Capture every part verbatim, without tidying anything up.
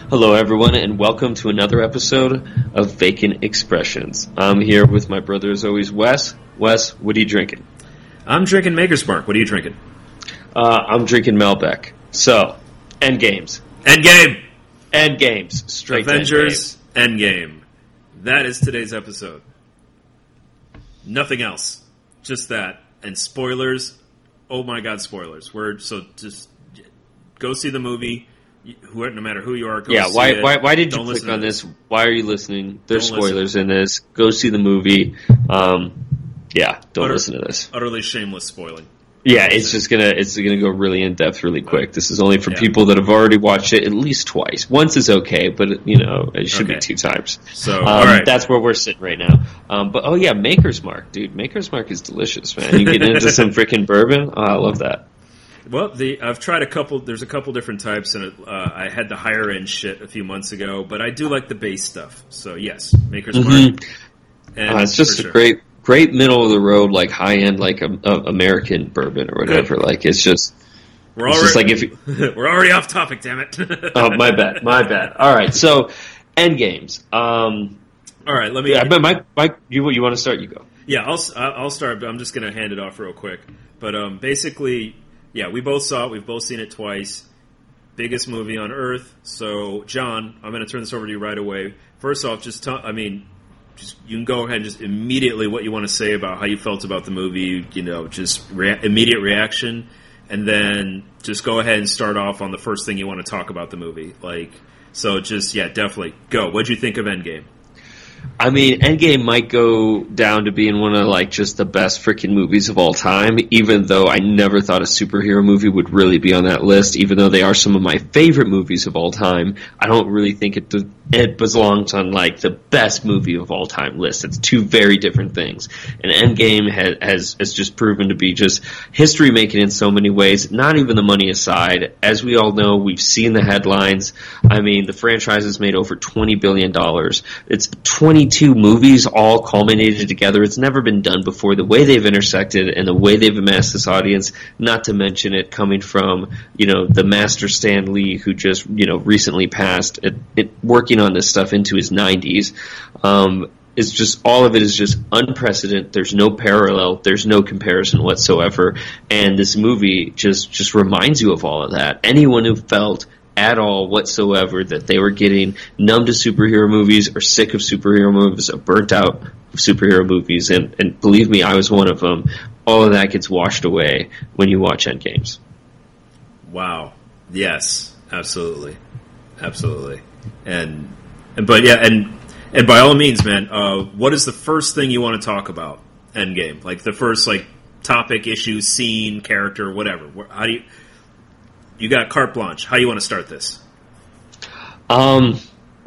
Hello, everyone, and welcome to another episode of Vacant Expressions. I'm here with my brother, as always, Wes. Wes, what are you drinking? I'm drinking Maker's Mark. What are you drinking? Uh, I'm drinking Malbec. So, Endgames. Endgame! Endgames. Straight Avengers Endgame. That is today's episode. Nothing else. Just that. And spoilers. Oh my god, spoilers. We're so just go see the movie. Who, no matter who you are, go yeah, see why, it. why why did Don't you click on this. this? Why are you listening? There's Don't spoilers listen. in this. Go see the movie. Um, yeah, don't Utter, listen to this. Utterly shameless spoiling. Yeah, it's just gonna it's gonna go really in depth really quick. This is only for Yeah. people that have already watched it at least twice. Once is okay, but you know it should Okay. be two times. So, um, all right. that's where we're sitting right now. Um, but oh yeah, Maker's Mark, dude. Maker's Mark is delicious, man. You get into some freaking bourbon. Oh, I love that. Well, the I've tried a couple. There's a couple different types, and uh, I had the higher end shit a few months ago. But I do like the base stuff. So yes, Maker's Mhm. Mark. And Uh, it's just for a sure. great, great middle of the road, like high end, like a, a American bourbon or whatever. Good. Like it's just, We're it's already, just like if you, we're already off topic. Damn it! oh my bad, my bad. All right, so Endgames. Um, All right, let me. yeah, but Mike, Mike, you you want to start? You go. Yeah, I'll I'll start. But I'm just going to hand it off real quick. But um, basically, yeah, we both saw it. We've both seen it twice. Biggest movie on earth. So, John, I'm going to turn this over to you right away. First off, just tell, I mean, just you can go ahead and just immediately what you want to say about how you felt about the movie. You know, just rea- immediate reaction, and then just go ahead and start off on the first thing you want to talk about the movie. Like, so just yeah, definitely go. What'd you think of Endgame? I mean, Endgame might go down to being one of like just the best freaking movies of all time, even though I never thought a superhero movie would really be on that list, even though they are some of my favorite movies of all time. I don't really think it it belongs on like the best movie of all time list. It's two very different things. And Endgame has, has, has just proven to be just history making in so many ways, not even the money aside. As we all know, we've seen the headlines. I mean, the franchise has made over twenty billion dollars. It's twenty-two movies all culminated together. It's never been done before. The way they've intersected and the way they've amassed this audience, not to mention it coming from, you know, the master Stan Lee, who just, you know, recently passed, it, it, working on this stuff into his nineties. Um, it's just, all of it is just unprecedented. There's no parallel. There's no comparison whatsoever. And this movie just, just reminds you of all of that. Anyone who felt at all whatsoever that they were getting numb to superhero movies or sick of superhero movies or burnt out of superhero movies, and, and believe me, I was one of them, all of that gets washed away when you watch Endgames. Wow. Yes, absolutely, absolutely, and and but yeah, and and by all means, man, uh, what is the first thing you want to talk about? Endgame, like the first like topic, issue, scene, character, whatever. Where- How do you? You got carte blanche. How do you want to start this? Um,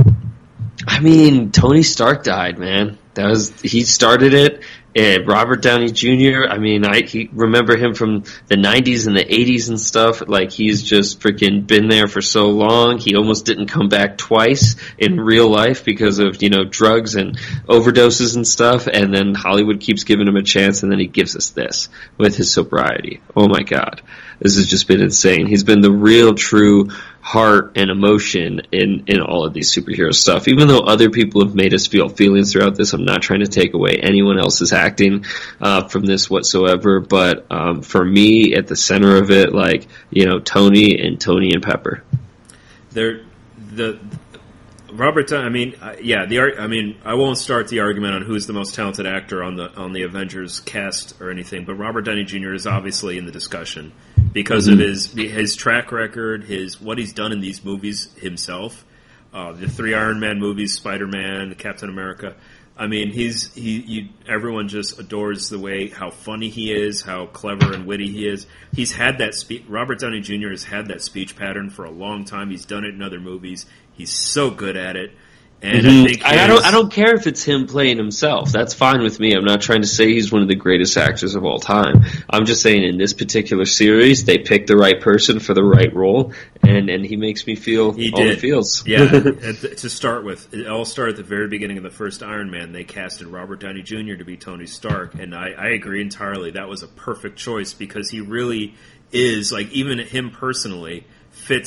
I mean, Tony Stark died, man. That was he started it. And Robert Downey Junior I mean, I he, remember him from the nineties and the eighties and stuff. Like, he's just freaking been there for so long. He almost didn't come back twice in real life because of, you know, drugs and overdoses and stuff. And then Hollywood keeps giving him a chance, and then he gives us this with his sobriety. Oh my God. This has just been insane. He's been the real, true heart and emotion in, in all of these superhero stuff. Even though other people have made us feel feelings throughout this, I'm not trying to take away anyone else's acting uh, from this whatsoever. But um, for me, at the center of it, like, you know, Tony and Tony and Pepper. They're the Robert. Down- I mean, uh, yeah. The ar- I mean, I won't start the argument on who's the most talented actor on the on the Avengers cast or anything, but Robert Downey Junior is obviously in the discussion because Mm-hmm. of his his track record, his what he's done in these movies himself, uh, the three Iron Man movies, Spider Man, Captain America. I mean, he's he. You, everyone just adores the way how funny he is, how clever and witty he is. He's had that speech. Robert Downey Junior has had that speech pattern for a long time. He's done it in other movies. He's so good at it. And Mm-hmm. I think I, I his- don't. I don't care if it's him playing himself. That's fine with me. I'm not trying to say he's one of the greatest actors of all time. I'm just saying in this particular series, they picked the right person for the right role, and, and he makes me feel He all did. the feels. Yeah, at the- to start with, it all started at the very beginning of the first Iron Man. They casted Robert Downey Junior to be Tony Stark, and I, I agree entirely. That was a perfect choice because he really is, like, even him personally fits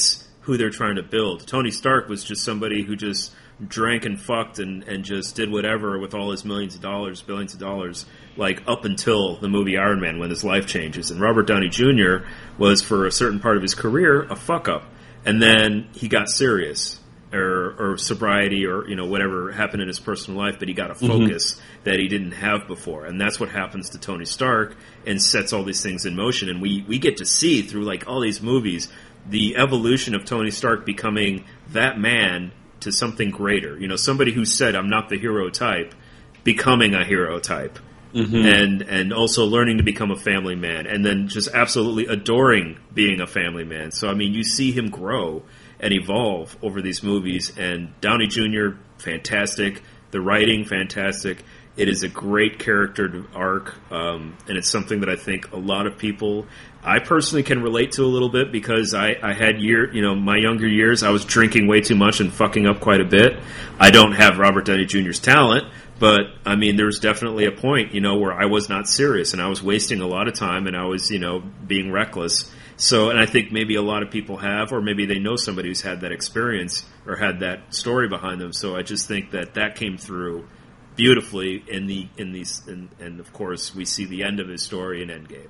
who they're trying to build. Tony Stark was just somebody who just drank and fucked and, and just did whatever with all his millions of dollars, billions of dollars, like up until the movie Iron Man when his life changes. And Robert Downey Junior was, for a certain part of his career, a fuck-up. And then he got serious. Or, or sobriety, or you know whatever happened in his personal life, but he got a focus mm-hmm. that he didn't have before, and that's what happens to Tony Stark and sets all these things in motion. And we we get to see through like all these movies the evolution of Tony Stark becoming that man to something greater. You know, somebody who said I'm not the hero type, becoming a hero type, mm-hmm. and and also learning to become a family man, and then just absolutely adoring being a family man. So I mean, you see him grow and evolve over these movies, and Downey Junior, fantastic. The writing, fantastic. It is a great character arc, um, and it's something that I think a lot of people, I personally can relate to a little bit, because I, I had year, you know, my younger years, I was drinking way too much and fucking up quite a bit. I don't have Robert Downey Junior's talent, but I mean, there was definitely a point, you know, where I was not serious, and I was wasting a lot of time, and I was, you know, being reckless. So, and I think maybe a lot of people have, or maybe they know somebody who's had that experience or had that story behind them. So I just think that that came through beautifully in the in these, in, and of course we see the end of his story in Endgame.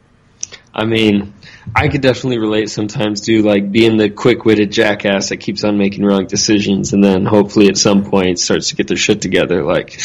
I mean, I could definitely relate sometimes to like being the quick-witted jackass that keeps on making wrong decisions, and then hopefully at some point starts to get their shit together. Like,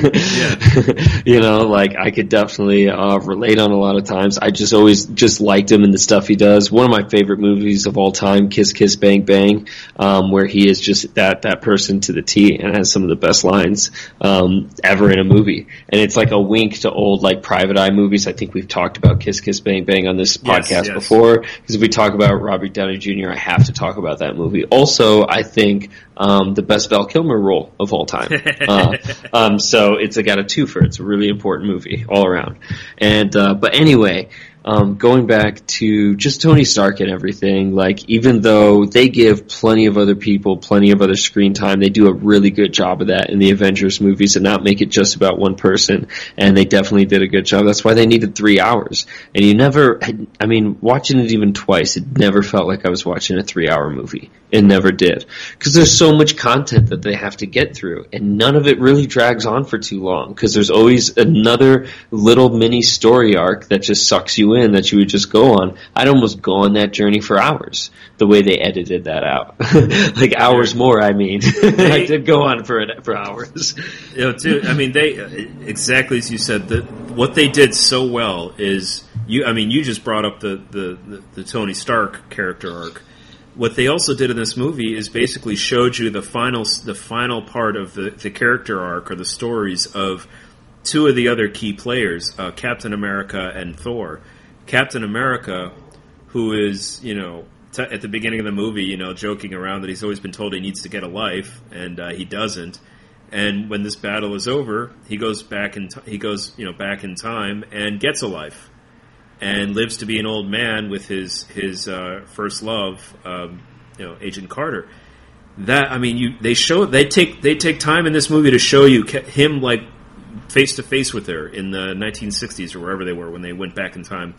yeah. you know, like I could definitely uh, relate on a lot of times. I just always just liked him and the stuff he does. One of my favorite movies of all time, Kiss Kiss Bang Bang, um, where he is just that that person to the T and has some of the best lines um, ever in a movie. And it's like a wink to old like Private Eye movies. I think we've talked about Kiss Kiss Bang Bang on this podcast yes, yes. before, because if we talk about Robert Downey Junior, I have to talk about that movie. Also, I think um, the best Val Kilmer role of all time. uh, um, so it's a, got a twofer. It's a really important movie all around. And uh, but anyway, um, going back to just Tony Stark and everything, like even though they give plenty of other people plenty of other screen time, they do a really good job of that in the Avengers movies and not make it just about one person. And they definitely did a good job. That's why they needed three hours. And you never, I mean, watching it even twice, it never felt like I was watching a three-hour movie. It never did. Because there's so much content that they have to get through, and none of it really drags on for too long, because there's always another little mini story arc that just sucks you in that you would just go on. I'd almost go on that journey for hours, the way they edited that out. Like hours more, I mean. I did go on for it, for hours. You know, too, I mean, they, exactly as you said, the, what they did so well is, you. I mean, you just brought up the, the, the, the Tony Stark character arc. What they also did in this movie is basically showed you the final the final part of the, the character arc or the stories of two of the other key players, uh, Captain America and Thor. Captain America, who is, you know, t- at the beginning of the movie, you know, joking around that he's always been told he needs to get a life, and uh, he doesn't. And when this battle is over, he goes back in t- he goes, you know, back in time and gets a life. And lives to be an old man with his his uh, first love, um, you know, Agent Carter. That I mean, you they show they take they take time in this movie to show you him like face to face with her in the nineteen sixties or wherever they were when they went back in time,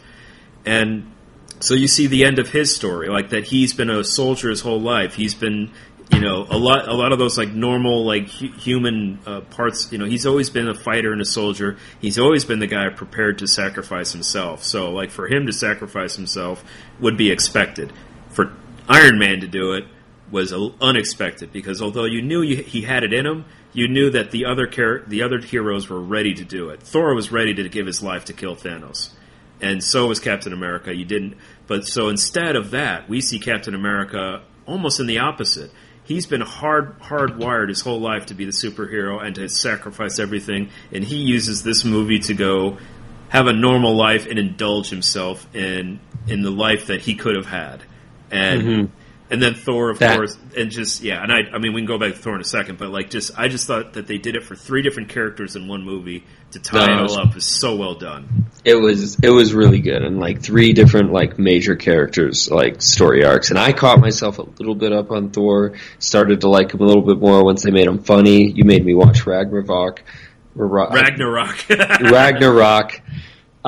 and so you see the end of his story, like that he's been a soldier his whole life. He's been, you know, a lot, a lot of those like normal, like hu- human uh, parts. You know, he's always been a fighter and a soldier. He's always been the guy prepared to sacrifice himself. So, like for him to sacrifice himself would be expected. For Iron Man to do it was unexpected, because although you knew you, he had it in him, you knew that the other char- the other heroes were ready to do it. Thor was ready to give his life to kill Thanos, and so was Captain America. You didn't, but so instead of that, we see Captain America almost in the opposite. He's been hard hardwired his whole life to be the superhero and to sacrifice everything, and he uses this movie to go have a normal life and indulge himself in in the life that he could have had. And mm-hmm. and then Thor, of that. course, and just yeah, and I I mean we can go back to Thor in a second, but like just I just thought that they did it for three different characters in one movie to tie no, it all up is so well done. It was it was really good, and like three different like major characters, like story arcs, and I caught myself a little bit up on Thor, started to like him a little bit more once they made him funny. You made me watch Ragnarok. Ragnarok. Ragnarok.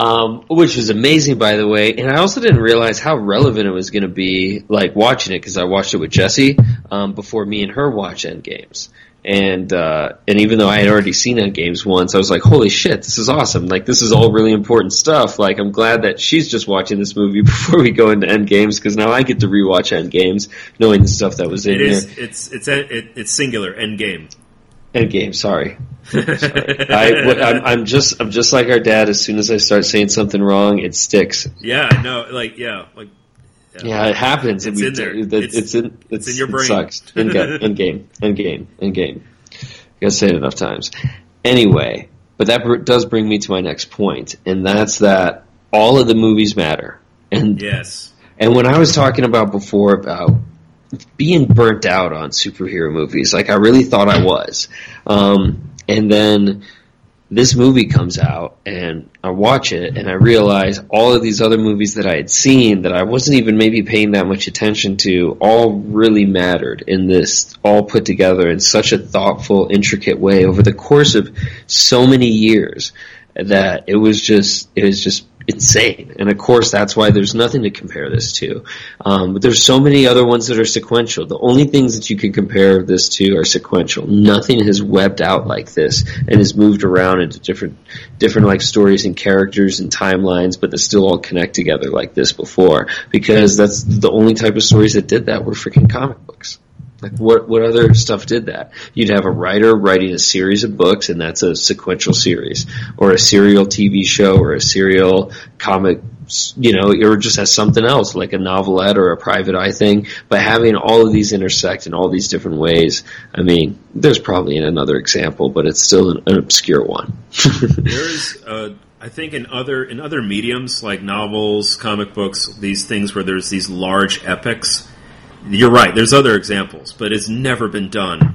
Um, which was amazing, by the way. And I also didn't realize how relevant it was going to be, like, watching it, because I watched it with Jessie um, before me and her watched Endgames. And uh, and even though I had already seen Endgames once, I was like, holy shit, this is awesome. Like, this is all really important stuff. Like, I'm glad that she's just watching this movie before we go into Endgames, because now I get to rewatch Endgames, knowing the stuff that was in it is, there. It's, it's, it, it's singular, Endgame. Endgame, sorry. sorry. I, I'm, I'm just I'm just like our dad. As soon as I start saying something wrong, it sticks. Yeah, no, like, yeah, like, Yeah, yeah it happens. It's we, in there. It, It's, it's in. It's in your brain. It sucks. End game. End game. End game. End game. You gotta say it enough times. Anyway, but that br- does bring me to my next point, and that's that all of the movies matter. And yes. And when I was talking about before about being burnt out on superhero movies, like I really thought I was, um, and then this movie comes out and I watch it and I realize all of these other movies that I had seen that I wasn't even maybe paying that much attention to all really mattered in this, all put together in such a thoughtful, intricate way over the course of so many years that it was just, it was just insane. And of course that's why there's nothing to compare this to. Um, but there's so many other ones that are sequential. The only things that you can compare this to are sequential. Nothing has webbed out like this and has moved around into different, different like stories and characters and timelines, but they still all connect together like this before, because that's the only type of stories that did that were freaking comic books. Like, what what other stuff did that? You'd have a writer writing a series of books, and that's a sequential series, or a serial T V show, or a serial comic, you know, or just as something else, like a novelette or a private eye thing. But having all of these intersect in all these different ways, I mean, there's probably another example, but it's still an, an obscure one. There's, uh, I think, in other in other mediums like novels, comic books, these things where there's these large epics. You're right. There's other examples, but it's never been done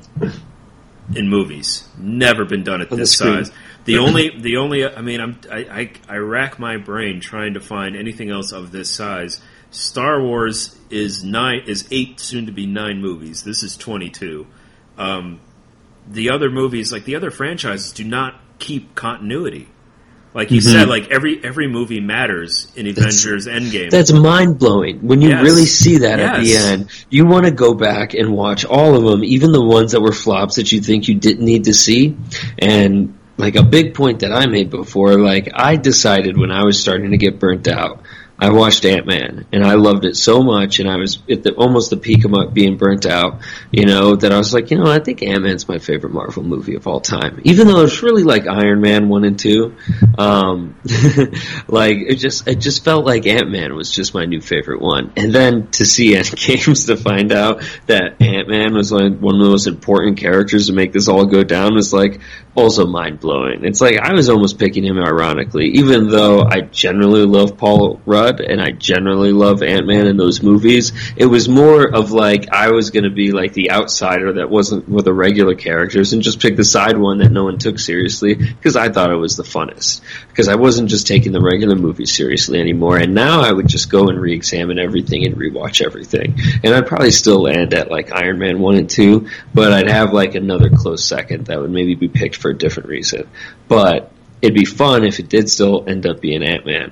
in movies. Never been done at this size. The only, the only. I mean, I'm, I, I, I rack my brain trying to find anything else of this size. Star Wars is nine, is eight, soon to be nine movies. This is twenty-two. Um, the other movies, like the other franchises, do not keep continuity. Like you mm-hmm. said, like every every movie matters in Avengers that's, Endgame. That's mind blowing. When you yes. really see that yes. at the end, you want to go back and watch all of them, even the ones that were flops that you think you didn't need to see. And like a big point that I made before, like I decided when I was starting to get burnt out, I watched Ant-Man, and I loved it so much, and I was at the, almost the peak of my being burnt out, you know, that I was like, you know, I think Ant-Man's my favorite Marvel movie of all time. Even though it's really like Iron Man one and two, um, like, it just, it just felt like Ant-Man was just my new favorite one. And then to see Endgames to find out that Ant-Man was like one of the most important characters to make this all go down was like, also mind-blowing. It's like I was almost picking him ironically, even though I generally love Paul Rudd and I generally love Ant-Man in those movies. It was more of like I was going to be like the outsider that wasn't with the regular characters and just pick the side one that no one took seriously because I thought it was the funnest. Because I wasn't just taking the regular movies seriously anymore, and now I would just go and re-examine everything and rewatch everything. And I'd probably still land at like Iron Man one and two, but I'd have like another close second that would maybe be picked for for a different reason. But it'd be fun if it did still end up being Ant-Man.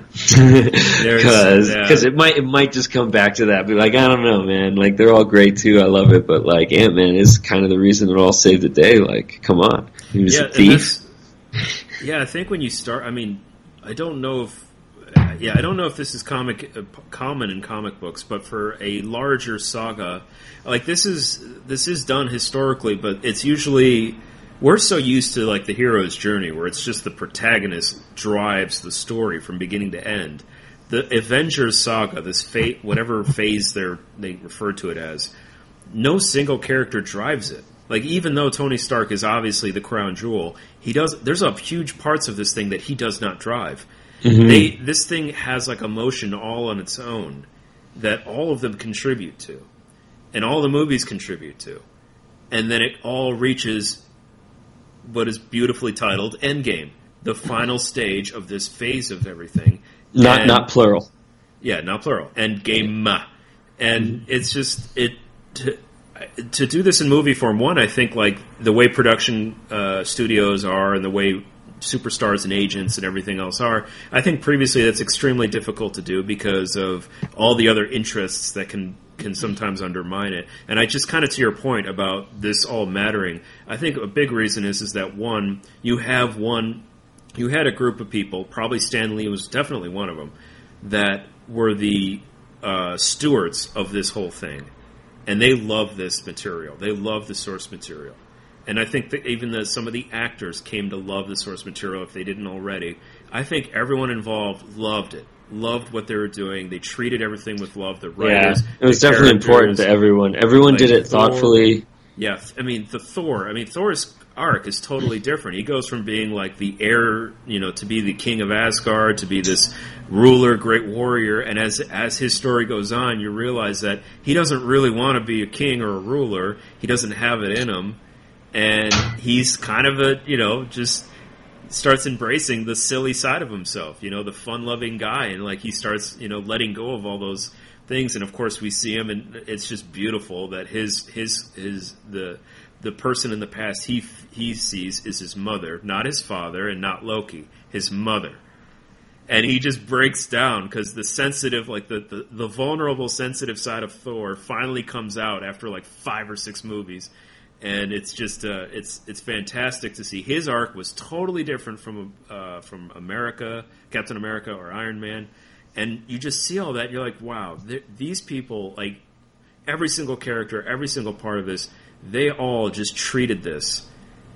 Because yeah. it might it might just come back to that. Be like, I don't know, man. Like, they're all great too. I love it. But, like, Ant-Man is kind of the reason it all saved the day. Like, come on. He was yeah, a thief. Yeah, I think when you start, I mean, I don't know if, yeah, I don't know if this is comic uh, common in comic books, but for a larger saga, like, this is, this is done historically, but it's usually... We're so used to, like, the hero's journey, where it's just the protagonist drives the story from beginning to end. The Avengers saga, this fate, whatever phase they're, they refer to it as, no single character drives it. Like, even though Tony Stark is obviously the crown jewel, he does. There's a huge parts of this thing that he does not drive. Mm-hmm. They, this thing has, like, emotion all on its own that all of them contribute to, and all the movies contribute to, and then it all reaches what is beautifully titled Endgame, the final stage of this phase of everything. Not and, not plural. Yeah, not plural. Endgame. And mm-hmm. it's just, it to, to do this in movie form, one, I think, like, the way production uh, studios are and the way superstars and agents and everything else are. I think previously that's extremely difficult to do because of all the other interests that can can sometimes undermine it. And I just kind of to your point about this all mattering, I think a big reason is is that one, you have one, you had a group of people, probably Stan Lee was definitely one of them, that were the uh, stewards of this whole thing. And they love this material. They love the source material. And I think that even the, some of the actors came to love the source material if they didn't already. I think everyone involved loved it. Loved what they were doing. They treated everything with love. The writers, yeah, it was definitely important to everyone. Everyone like did it Thor, thoughtfully. Yeah, I mean the Thor. I mean Thor's arc is totally different. He goes from being like the heir, you know, to be the king of Asgard, to be this ruler, great warrior. And as as his story goes on, you realize that he doesn't really want to be a king or a ruler. He doesn't have it in him, and he's kind of a, you know, just starts embracing the silly side of himself, you know, the fun-loving guy, and like he starts, you know, letting go of all those things. And of course, we see him, and it's just beautiful that his his his the the person in the past he he sees is his mother, not his father, and not Loki, his mother. And he just breaks down because the sensitive, like the, the the vulnerable, sensitive side of Thor finally comes out after like five or six movies. And it's just uh, it's it's fantastic to see. His arc was totally different from uh, from America, Captain America, or Iron Man, and you just see all that. You're like, wow, these people, like every single character, every single part of this, they all just treated this.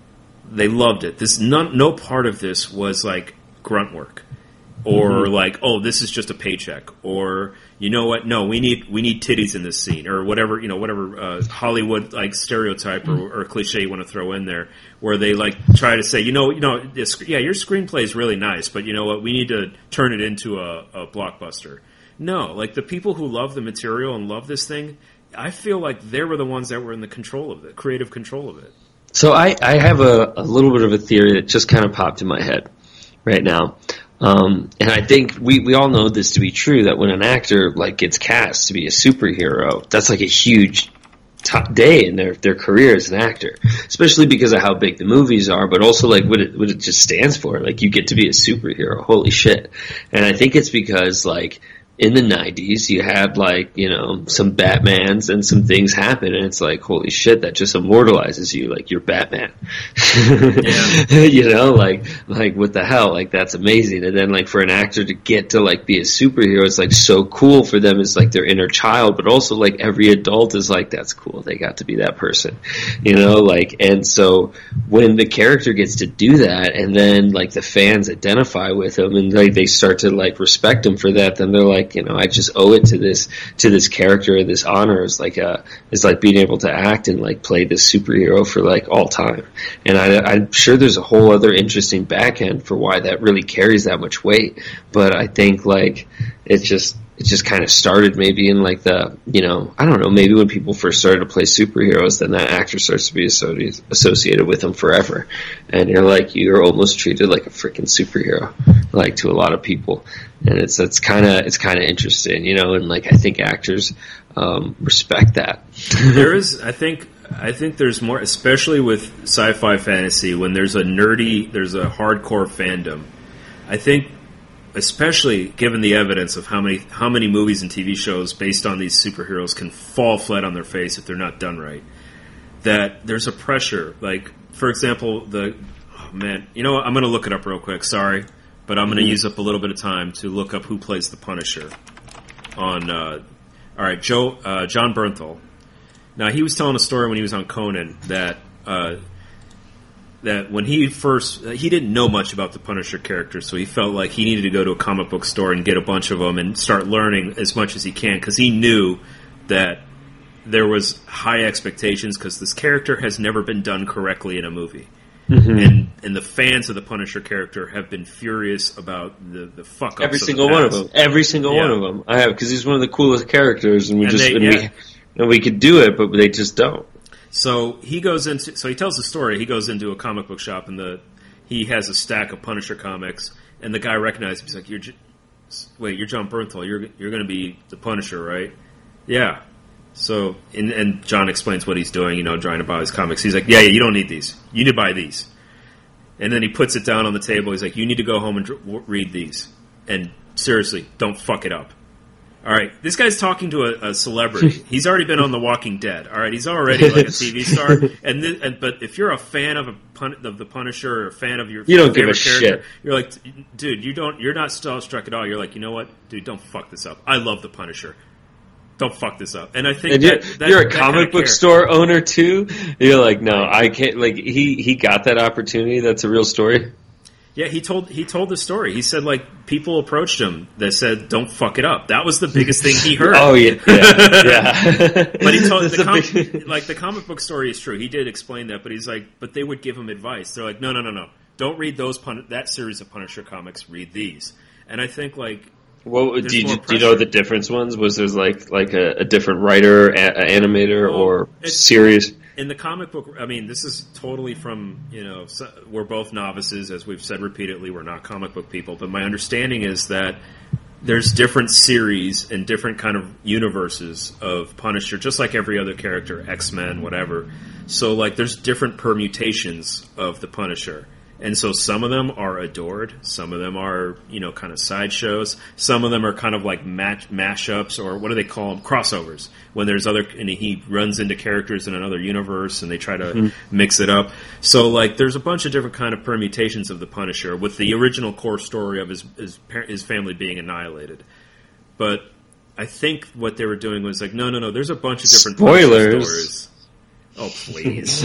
They loved it. This none, no part of this was like grunt work, or mm-hmm. like, oh, this is just a paycheck, or you know what? No, we need we need titties in this scene, or whatever, you know, whatever uh, Hollywood like stereotype or, or cliche you want to throw in there, where they like try to say, you know, you know, this, yeah, your screenplay is really nice, but you know what? We need to turn it into a, a blockbuster. No, like the people who love the material and love this thing, I feel like they were the ones that were in the control of it, creative control of it. So I, I have a, a little bit of a theory that just kind of popped in my head right now. Um, and I think we, we all know this to be true, that when an actor like gets cast to be a superhero, that's like a huge top day in their, their career as an actor, especially because of how big the movies are, but also like what it, what it just stands for. Like you get to be a superhero. Holy shit. And I think it's because like in the nineties, you had like, you know, some Batmans and some things happen, and it's like, holy shit, that just immortalizes you, like you're Batman. Yeah. You know, like, like what the hell, like that's amazing. And then like for an actor to get to like be a superhero, it's like so cool for them. It's like their inner child, but also like every adult is like, that's cool, they got to be that person, you know, like, and so when the character gets to do that, and then like the fans identify with him, and like they start to like respect him for that, then they're like, you know, I just owe it to this to this character. This honor is like a is like being able to act and like play this superhero for like all time. And I, I'm sure there's a whole other interesting back end for why that really carries that much weight. But I think like it's just it just kind of started maybe in like the, you know, I don't know, maybe when people first started to play superheroes, then that actor starts to be associated with them forever. And you're like, you're almost treated like a freaking superhero, like to a lot of people. And it's, it's kind of, it's kind of interesting, you know, and like I think actors, um, respect that. There is, I think, I think there's more, especially with sci-fi fantasy, when there's a nerdy, there's a hardcore fandom. I think, especially given the evidence of how many how many movies and T V shows based on these superheroes can fall flat on their face if they're not done right, that there's a pressure. Like, for example, the oh man, you know what? I'm going to look it up real quick. Sorry, but I'm going to mm-hmm. use up a little bit of time to look up who plays the Punisher. On uh, all right, Joe uh, John Bernthal. Now he was telling a story when he was on Conan that. Uh, that when he first, he didn't know much about the Punisher character, so he felt like he needed to go to a comic book store and get a bunch of them and start learning as much as he can, because he knew that there was high expectations, because this character has never been done correctly in a movie. Mm-hmm. And and the fans of the Punisher character have been furious about the, the fuck-ups Every of single the one of them. Every single yeah. one of them. I have, because he's one of the coolest characters, and we and just, they, and, yeah. we, and we could do it, but they just don't. So he goes into. So he tells the story. He goes into a comic book shop, and the he has a stack of Punisher comics. And the guy recognizes him. He's like, "You're, wait, you're John Bernthal. You're you're going to be the Punisher, right?" Yeah. So and, and John explains what he's doing. You know, trying to buy his comics. He's like, "Yeah, yeah. You don't need these. You need to buy these." And then he puts it down on the table. He's like, you need to go home and dr- read these. And seriously, don't fuck it up. All right, this guy's talking to a, a celebrity. He's already been on The Walking Dead. All right, he's already like a T V star. And, th- and but if you're a fan of a pun- of the Punisher or a fan of your you don't give a character, shit. You're like, dude, you don't. You're not starstruck at all. You're like, you know what, dude, don't fuck this up. I love the Punisher. Don't fuck this up. And I think and that, you're, that, you're a that comic kind of book care. store owner too. You're like, no, I can't. Like he he got that opportunity. That's a real story. Yeah, he told he told the story. He said like people approached him that said, "Don't fuck it up." That was the biggest thing he heard. Oh yeah, yeah, yeah. But he told That's the a com- big- like the comic book story is true. He did explain that, but he's like, but they would give him advice. They're like, no, no, no, no, don't read those pun- that series of Punisher comics. Read these. And I think like, Well, there's do you, more do you know pressure. the difference ones? Was there like like a, a different writer, a, a animator, Well, or it's- series? in the comic book, I mean, this is totally from, you know, so we're both novices, as we've said repeatedly, we're not comic book people, but my understanding is that there's different series and different kind of universes of Punisher, just like every other character, X-Men, whatever. So, like, there's different permutations of the Punisher. And so some of them are adored, some of them are, you know, kind of sideshows, some of them are kind of like match mashups, or what do they call them? Crossovers. When there's other, and he runs into characters in another universe and they try to mm-hmm. mix it up. So, like, there's a bunch of different kind of permutations of the Punisher, with the original core story of his his, his family being annihilated. But I think what they were doing was like, no, no, no, there's a bunch of different Spoilers. Punisher stories. Oh, please.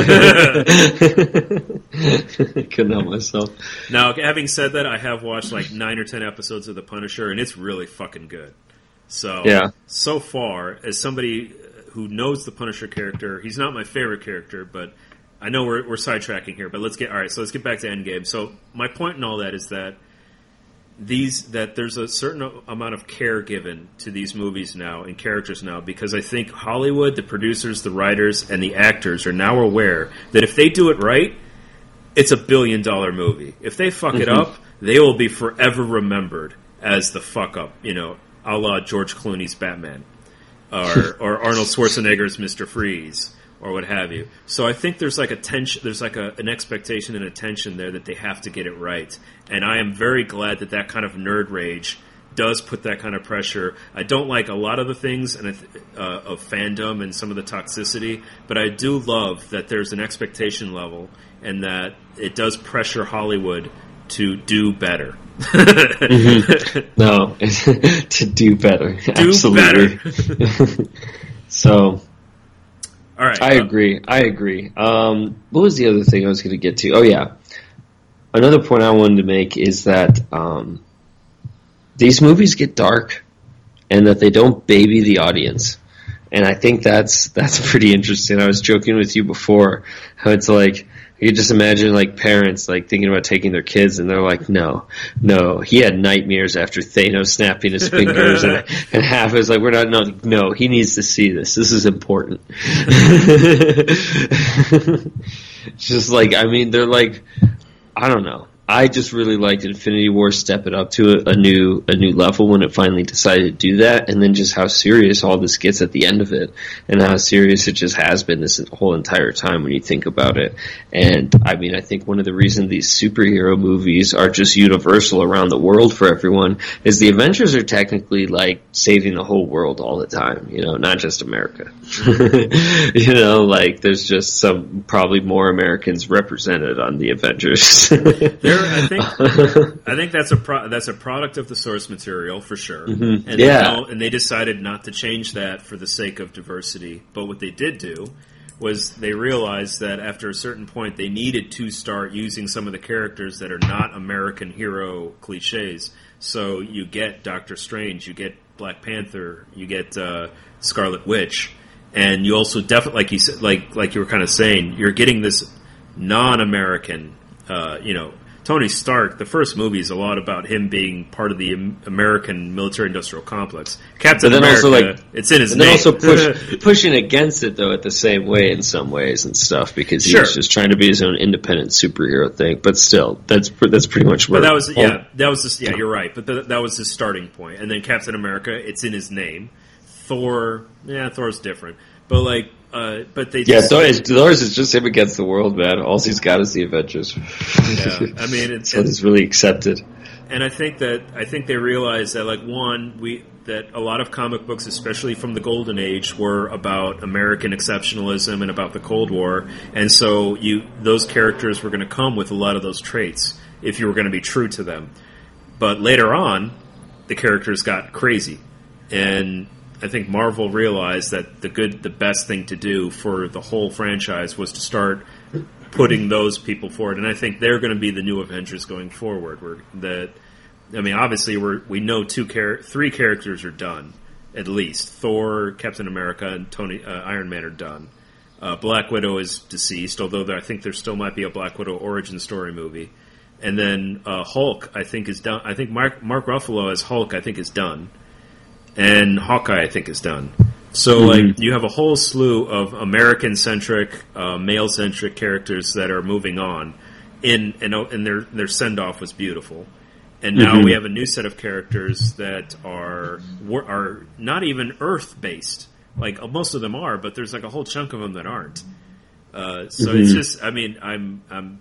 Couldn't help myself. Now, having said that, I have watched like nine or ten episodes of The Punisher, and it's really fucking good. So, yeah. so far, as somebody who knows the Punisher character, he's not my favorite character, but I know we're, we're sidetracking here, but let's get, all right, so let's get back to Endgame. So, my point in all that is that these that there's a certain amount of care given to these movies now and characters now, because I think Hollywood, the producers, the writers, and the actors are now aware that if they do it right, it's a billion dollar movie. If they fuck mm-hmm. it up, they will be forever remembered as the fuck up, you know, a la George Clooney's Batman, or or Arnold Schwarzenegger's Mister Freeze, or what have you. So I think there's like a tension, there's like a, an expectation and a tension there that they have to get it right. And I am very glad that that kind of nerd rage does put that kind of pressure. I don't like a lot of the things and uh, of fandom and some of the toxicity, but I do love that there's an expectation level and that it does pressure Hollywood to do better. mm-hmm. No, to do better. Do Absolutely. better. So... All right. I uh, agree. I agree. Um, what was the other thing I was going to get to? Oh, yeah. Another point I wanted to make is that um, these movies get dark and that they don't baby the audience. And I think that's that's pretty interesting. I was joking with you before how it's like, you just imagine like parents like thinking about taking their kids and they're like, no, no, he had nightmares after Thanos snapping his fingers and, and half is like, we're not, no, no, he needs to see this. This is important. Just like, I mean, they're like, I don't know. I just really liked Infinity War step it up to a, a new a new level when it finally decided to do that, and then just how serious all this gets at the end of it, and how serious it just has been this whole entire time when you think about it. And I mean, I think one of the reasons these superhero movies are just universal around the world for everyone is the Avengers are technically like saving the whole world all the time, you know, not just America. You know, like there's just some probably more Americans represented on the Avengers. There, I think, I think that's a pro- that's a product of the source material for sure. Mm-hmm. And yeah, they don't- and they decided not to change that for the sake of diversity. But what they did do was they realized that after a certain point, they needed to start using some of the characters that are not American hero cliches. So you get Doctor Strange, you get Black Panther, you get uh, Scarlet Witch, and you also definitely, like you said, like like you were kind of saying, you're getting this non-American, uh, you know. Tony Stark, the first movie is a lot about him being part of the American military-industrial complex. Captain but then America, also like, it's in his and name. then also push, pushing against it, though, at the same way in some ways and stuff, because Sure. he's just trying to be his own independent superhero thing. But still, that's that's pretty much where... But that was, yeah, that was just, yeah, you're right. But th- that was his starting point. And then Captain America, it's in his name. Thor, yeah, Thor's different. But, like, uh, but they yeah, just, Thor is, Thor's is just him against the world, man. All he's got is the Avengers. Yeah, I mean, it's, so it's really accepted. And I think that I think they realize that, like, one, we that a lot of comic books, especially from the Golden Age, were about American exceptionalism and about the Cold War, and so you those characters were going to come with a lot of those traits if you were going to be true to them. But later on, the characters got crazy, and I think Marvel realized that the good, the best thing to do for the whole franchise was to start putting those people forward, and I think they're going to be the new Avengers going forward. We're, that, I mean, obviously, we're, we know two char- three characters are done, at least. Thor, Captain America, and Tony uh, Iron Man are done. Uh, Black Widow is deceased, although there, I think there still might be a Black Widow origin story movie. And then uh, Hulk, I think, is done. I think Mark, Mark Ruffalo as Hulk, I think, is done. And Hawkeye, I think, is done. So, mm-hmm. like, you have a whole slew of American-centric, uh, male-centric characters that are moving on, in and, and their their send-off was beautiful. And now mm-hmm. we have a new set of characters that are are not even Earth-based. Like, most of them are, but there's like a whole chunk of them that aren't. Uh, so mm-hmm. it's just, I mean, I'm, I'm,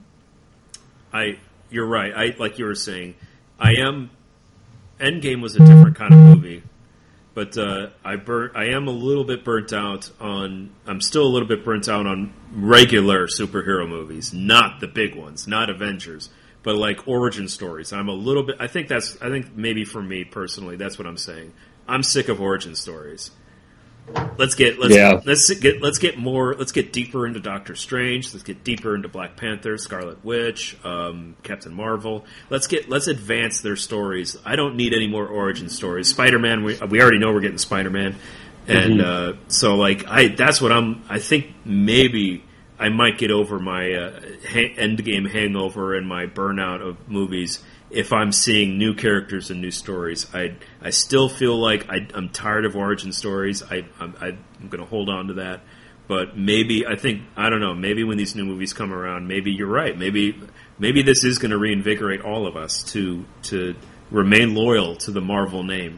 I, you're right. I like you were saying, I am. Endgame was a different kind of movie. But uh, I burnt, I am a little bit burnt out on. I'm still a little bit burnt out on regular superhero movies, not the big ones, not Avengers, but like origin stories. I'm a little bit. I think that's. I think maybe for me personally, that's what I'm saying. I'm sick of origin stories. Let's get let's yeah. let's get let's get more. Let's get deeper into Doctor Strange. Let's get deeper into Black Panther, Scarlet Witch, um, Captain Marvel. Let's get let's advance their stories. I don't need any more origin stories. Spider-Man, we we already know we're getting Spider-Man, and mm-hmm. uh, so like I that's what I'm. I think maybe I might get over my uh, ha- Endgame hangover and my burnout of movies if I'm seeing new characters and new stories. I I still feel like I, I'm tired of origin stories. I, I'm, I'm going to hold on to that. But maybe, I think, I don't know, maybe when these new movies come around, maybe you're right. Maybe maybe this is going to reinvigorate all of us to to remain loyal to the Marvel name.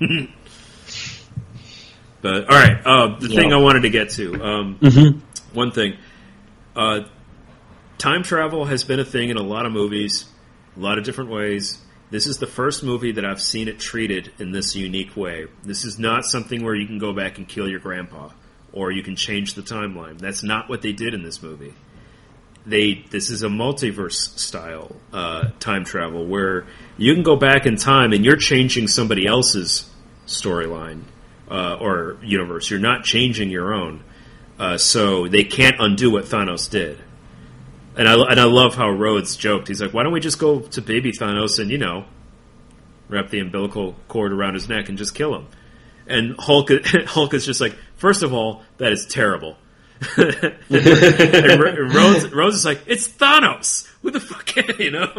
But, all right, uh, the yeah. thing I wanted to get to. Um, mm-hmm. One thing. Uh, time travel has been a thing in a lot of movies. A lot of different ways. This is the first movie that I've seen it treated in this unique way. This is not something where you can go back and kill your grandpa, or you can change the timeline. That's not what they did in this movie. They this is a multiverse style uh, time travel where you can go back in time and you're changing somebody else's storyline uh, or universe. You're not changing your own. Uh, so they can't undo what Thanos did. And I, and I love how Rhodes joked. He's like, why don't we just go to baby Thanos and, you know, wrap the umbilical cord around his neck and just kill him? And Hulk, Hulk is just like, first of all, that is terrible. And Rhodes, Rhodes is like, it's Thanos. Who the fuck, you know?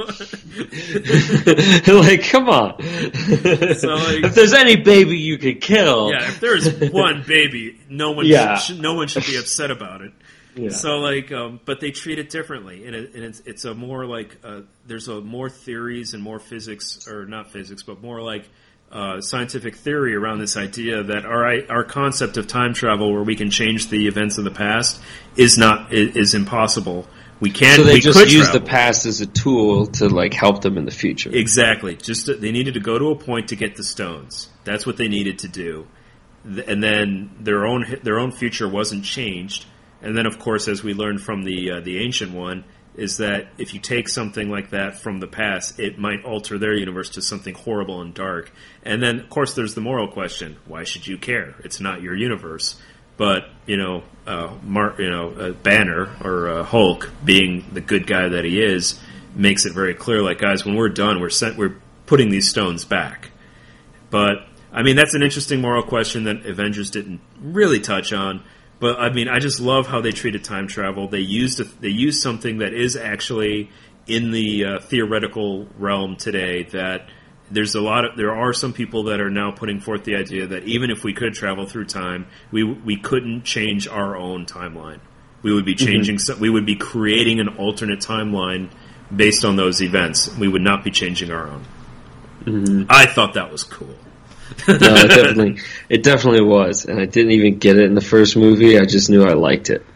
Like, come on. So, like, if there's any baby you could kill. Yeah, if there's one baby, no one, yeah. should, no one should be upset about it. Yeah. So like, um, but they treat it differently, and, it, and it's it's a more like uh, there's a more theories and more physics, or not physics, but more like uh, scientific theory around this idea that our our concept of time travel, where we can change the events of the past, is not is, is impossible. We can't. So they we just could use travel. the past as a tool to like help them in the future. Exactly. Just to, they needed to go to a point to get the stones. That's what they needed to do, and then their own their own future wasn't changed. And then, of course, as we learned from the uh, the Ancient One, is that if you take something like that from the past, it might alter their universe to something horrible and dark. And then, of course, there's the moral question: why should you care? It's not your universe. But you know, uh, Mar- you know, uh, Banner or uh, Hulk, being the good guy that he is, makes it very clear. Like, guys, when we're done, we're sent, we're putting these stones back. But I mean, that's an interesting moral question that Avengers didn't really touch on. But I mean, I just love how they treated time travel. They used a, they used something that is actually in the uh, theoretical realm today. That there's a lot of there are some people that are now putting forth the idea that even if we could travel through time, we we couldn't change our own timeline. We would be changing. Mm-hmm. We would be creating an alternate timeline based on those events. We would not be changing our own. Mm-hmm. I thought that was cool. No, it definitely, it definitely was, and I didn't even get it in the first movie. I just knew I liked it,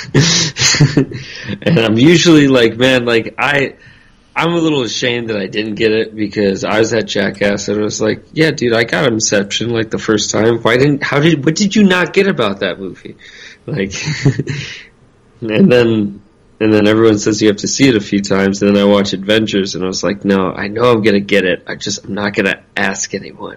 and I'm usually like, man, like I, I'm a little ashamed that I didn't get it because I was at Jackass and I was like, yeah, dude, I got Inception like the first time. Why didn't? How did? What did you not get about that movie? Like, and then. And then everyone says you have to see it a few times, and then I watch Avengers, and I was like, no, I know I'm going to get it. I just, I'm not going to ask anyone.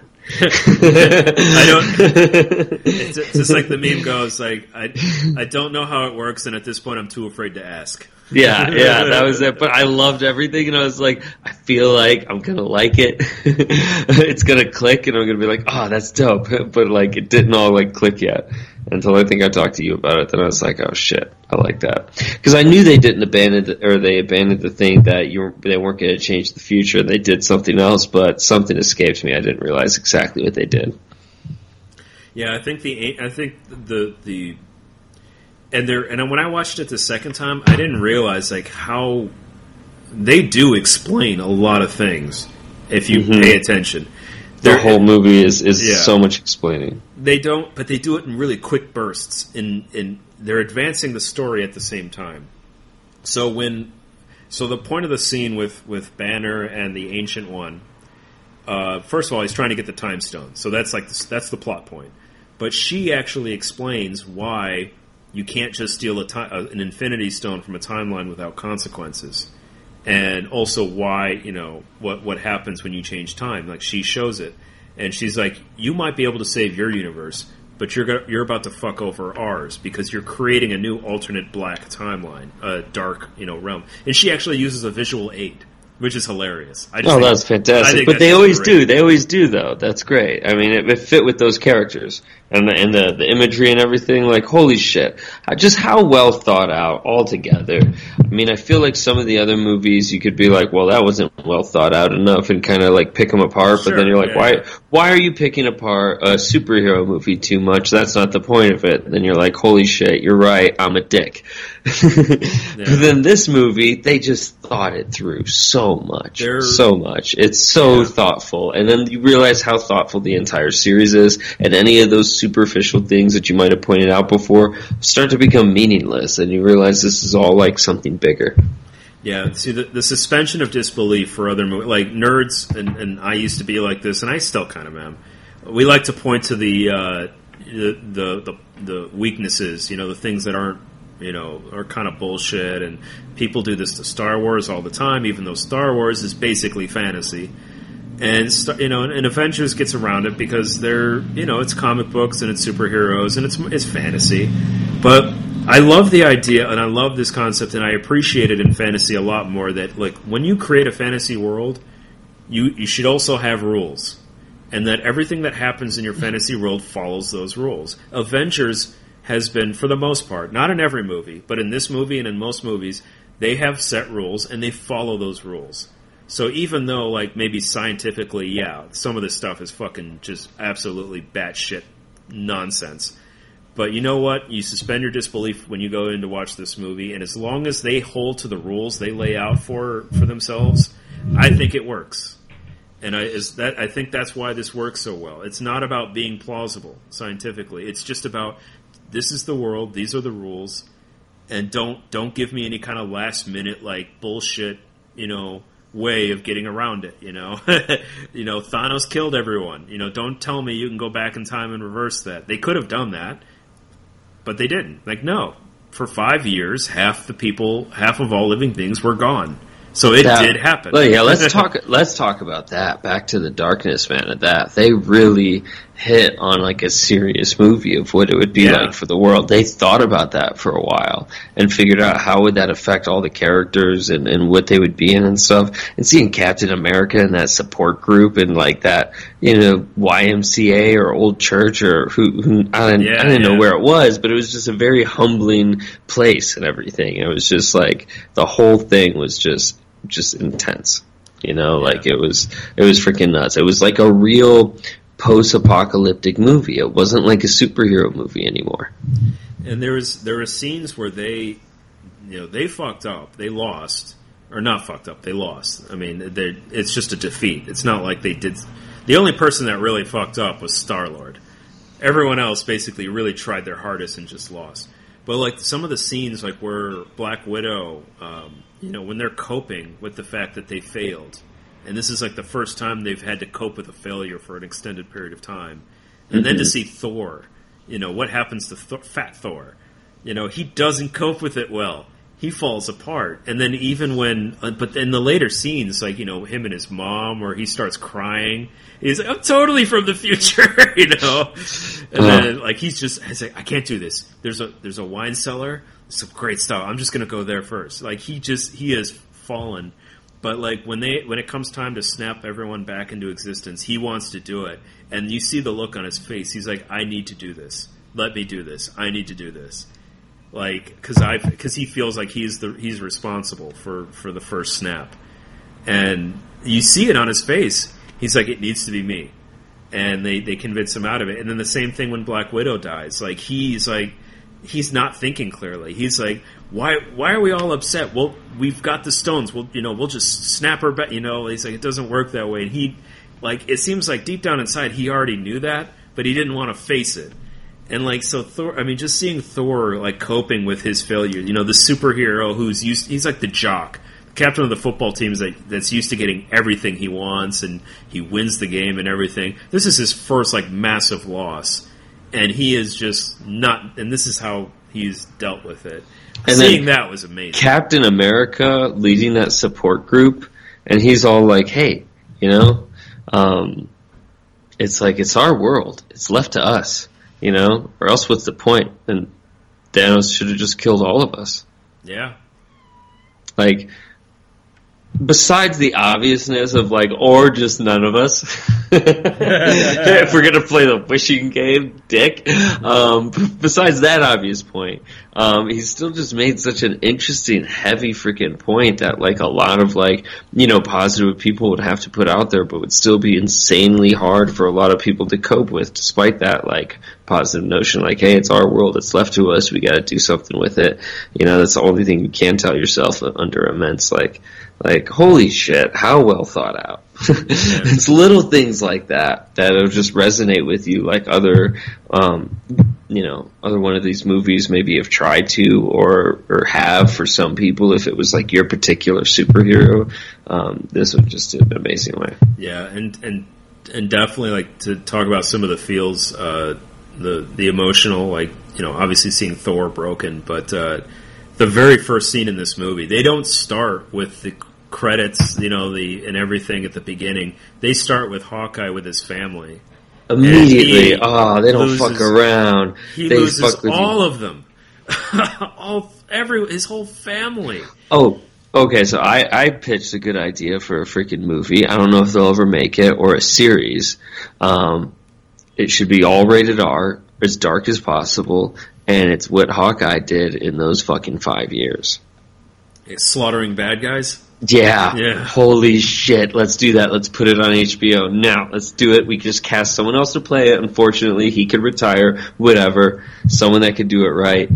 I don't, it's, it's just like the meme goes, like, I, I don't know how it works, and at this point I'm too afraid to ask. Yeah, yeah, that was it. But I loved everything, and I was like, I feel like I'm going to like it. It's going to click, and I'm going to be like, oh, that's dope. But, like, it didn't all, like, click yet. Until I think I talked to you about it, then I was like, "Oh shit, I like that." Because I knew they didn't abandon, the, or they abandoned the thing that you were, they weren't going to change the future. They did something else, but something escaped me. I didn't realize exactly what they did. Yeah, I think the I think the the and there and when I watched it the second time, I didn't realize like how they do explain a lot of things if you mm-hmm. pay attention. The They're, whole movie is, is yeah. so much explaining. They don't, but they do it in really quick bursts. In in they're advancing the story at the same time. So when, so the point of the scene with, with Banner and the Ancient One, uh, first of all, he's trying to get the Time Stone. So that's like the, that's the plot point. But she actually explains why you can't just steal a time, uh, an Infinity Stone from a timeline without consequences. And also why, you know, what what happens when you change time. Like, she shows it. And she's like, you might be able to save your universe, but you're go- you're about to fuck over ours because you're creating a new alternate black timeline, a dark, you know, realm. And she actually uses a visual aid, which is hilarious. I just oh, think, that's fantastic. But they always great. do. They always do, though. That's great. I mean, it, it fit with those characters. And the, and the, the imagery and everything, like, holy shit. Just how well thought out altogether. I mean, I feel like some of the other movies, you could be like, well, that wasn't well thought out enough, and kind of, like, pick them apart. Sure, but then you're like, yeah. why why are you picking apart a superhero movie too much? That's not the point of it. Then you're like, holy shit, you're right, I'm a dick. yeah. But then this movie, they just thought it through so much. They're, so much. It's so yeah. thoughtful. And then you realize how thoughtful the entire series is, and any of those superficial things that you might have pointed out before start to become meaningless, and you realize this is all like something bigger. Yeah, see, the, the suspension of disbelief for other movies, like nerds, and, and I used to be like this, and I still kind of am. We like to point to the, uh, the, the the the weaknesses, you know, the things that aren't, you know, are kind of bullshit, and people do this to Star Wars all the time, even though Star Wars is basically fantasy. And, you know, and Avengers gets around it because they're, you know, it's comic books and it's superheroes and it's it's fantasy. But I love the idea and I love this concept, and I appreciate it in fantasy a lot more, that, like, when you create a fantasy world, you, you should also have rules. And that everything that happens in your fantasy world follows those rules. Avengers has been, for the most part, not in every movie, but in this movie and in most movies, they have set rules and they follow those rules. So even though, like, maybe scientifically, yeah, some of this stuff is fucking just absolutely batshit nonsense. But you know what? You suspend your disbelief when you go in to watch this movie, and as long as they hold to the rules they lay out for, for themselves, I think it works. And I is that I think that's why this works so well. It's not about being plausible scientifically. It's just about, this is the world, these are the rules, and don't don't give me any kind of last minute, like, bullshit, you know, way of getting around it, you know. You know, Thanos killed everyone. You know, don't tell me you can go back in time and reverse that. They could have done that, but they didn't. Like, no. For five years, half the people, half of all living things were gone. So it that, did happen. Well, yeah, let's talk. Let's talk about that. Back to the darkness, man. Of that, they really hit on, like, a serious movie of what it would be yeah. like for the world. They thought about that for a while and figured out how would that affect all the characters and, and what they would be in and stuff. And seeing Captain America and that support group and, like, that, you know, Y M C A or old church or who, who I didn't, yeah, I didn't yeah. know where it was, but it was just a very humbling place and everything. It was just like the whole thing was just. just intense, you know, yeah. like it was, it was freaking nuts. It was like a real post-apocalyptic movie. It wasn't like a superhero movie anymore. And there was, there were scenes where they, you know, they fucked up, they lost, or not fucked up, they lost. I mean, it's just a defeat. It's not like they did, The only person that really fucked up was Star-Lord. Everyone else basically really tried their hardest and just lost. But like some of the scenes, like where Black Widow, um, you know, when they're coping with the fact that they failed, and this is like the first time they've had to cope with a failure for an extended period of time, and mm-hmm. then to see Thor, you know, what happens to Thor, Fat Thor? You know, he doesn't cope with it well. He falls apart. And then even when, uh, but in the later scenes, like, you know, him and his mom, where he starts crying, he's like, I'm totally from the future, you know? And uh-huh. then, like, he's just, he's like, I can't do this. There's a, there's a wine cellar, some great stuff. I'm just going to go there first. Like, he just, he has fallen. But, like, when they, when it comes time to snap everyone back into existence, he wants to do it. And you see the look on his face. He's like, I need to do this. Let me do this. I need to do this. Like, because I, because he feels like he's the he's responsible for, for the first snap, and you see it on his face. He's like, it needs to be me, and they, they convince him out of it. And then the same thing when Black Widow dies. Like he's like, he's not thinking clearly. He's like, why why are we all upset? Well, we've got the stones. We'll you know we'll just snap her back. You know, he's like, it doesn't work that way. And he, like, it seems like deep down inside he already knew that, but he didn't want to face it. And, like, so Thor, I mean, just seeing Thor, like, coping with his failure, you know, the superhero who's used, he's like the jock, the captain of the football team is like, that's used to getting everything he wants, and he wins the game and everything. This is his first, like, massive loss. And he is just not, and this is how he's dealt with it. And seeing that was amazing. Captain America leading that support group, and he's all like, hey, you know, um, it's like, it's our world. It's left to us. You know, or else what's the point? And Thanos should have just killed all of us. Yeah. Like, besides the obviousness of, like, or just none of us, if we're going to play the wishing game, dick, um, besides that obvious point, um, he's still just made such an interesting, heavy freaking point that, like, a lot of, like, you know, positive people would have to put out there, but would still be insanely hard for a lot of people to cope with, despite that, like, positive notion, like, hey, it's our world, it's left to us, we gotta do something with it. You know, that's the only thing you can tell yourself under immense, like, like, holy shit, how well thought out. It's little things like that that'll just resonate with you, like other, um, you know, other one of these movies maybe have tried to or or have for some people. If it was like your particular superhero, um, this would just do an amazing way. Yeah, and and and definitely like to talk about some of the feels, uh, the the emotional, like, you know, obviously seeing Thor broken, but uh, the very first scene in this movie, they don't start with the credits, you know, the and everything at the beginning. They start with Hawkeye with his family. Immediately, oh, they don't loses, fuck around. He they loses fuck with all you. of them, all every his whole family. Oh, okay. So I I pitched a good idea for a freaking movie. I don't know if they'll ever make it or a series. Um, it should be all rated R, as dark as possible, and it's what Hawkeye did in those fucking five years. It's slaughtering bad guys. Yeah. yeah. Holy shit. Let's do that. Let's put it on H B O. Now, let's do it. We just cast someone else to play it. Unfortunately, he could retire. Whatever. Someone that could do it right.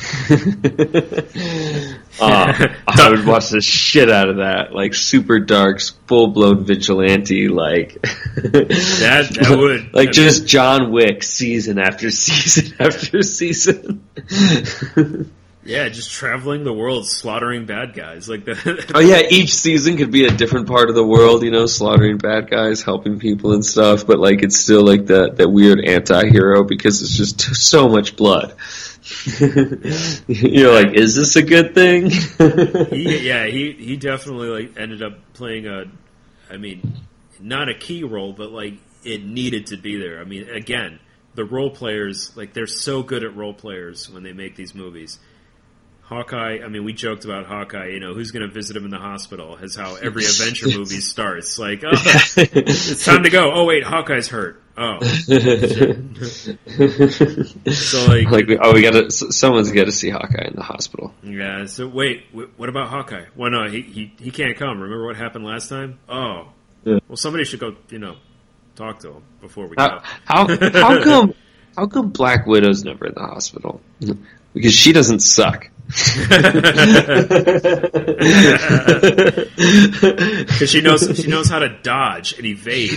uh, I would watch the shit out of that. Like, super dark, full-blown vigilante, like... that, that would... Like, just John Wick season after season after season. Yeah, just traveling the world, slaughtering bad guys like that. Oh yeah, each season could be a different part of the world, you know, slaughtering bad guys, helping people and stuff. But like, it's still like that that weird anti-hero because it's just t- so much blood. You're like, is this a good thing? he, yeah, he he definitely like ended up playing a, I mean, not a key role, but like it needed to be there. I mean, again, the role players, like they're so good at role players when they make these movies. Hawkeye, I mean, we joked about Hawkeye, you know, who's going to visit him in the hospital, is how every Avenger movie starts. Like, oh, it's time to go. Oh, wait, Hawkeye's hurt. Oh. So, like... like oh, we gotta, someone's got to see Hawkeye in the hospital. Yeah, so wait, what about Hawkeye? Well, no, he, he, he can't come. Remember what happened last time? Oh. Yeah. Well, somebody should go, you know, talk to him before we how, go. How, how come, how come Black Widow's never in the hospital? Because she doesn't suck. Because she knows she knows how to dodge and evade.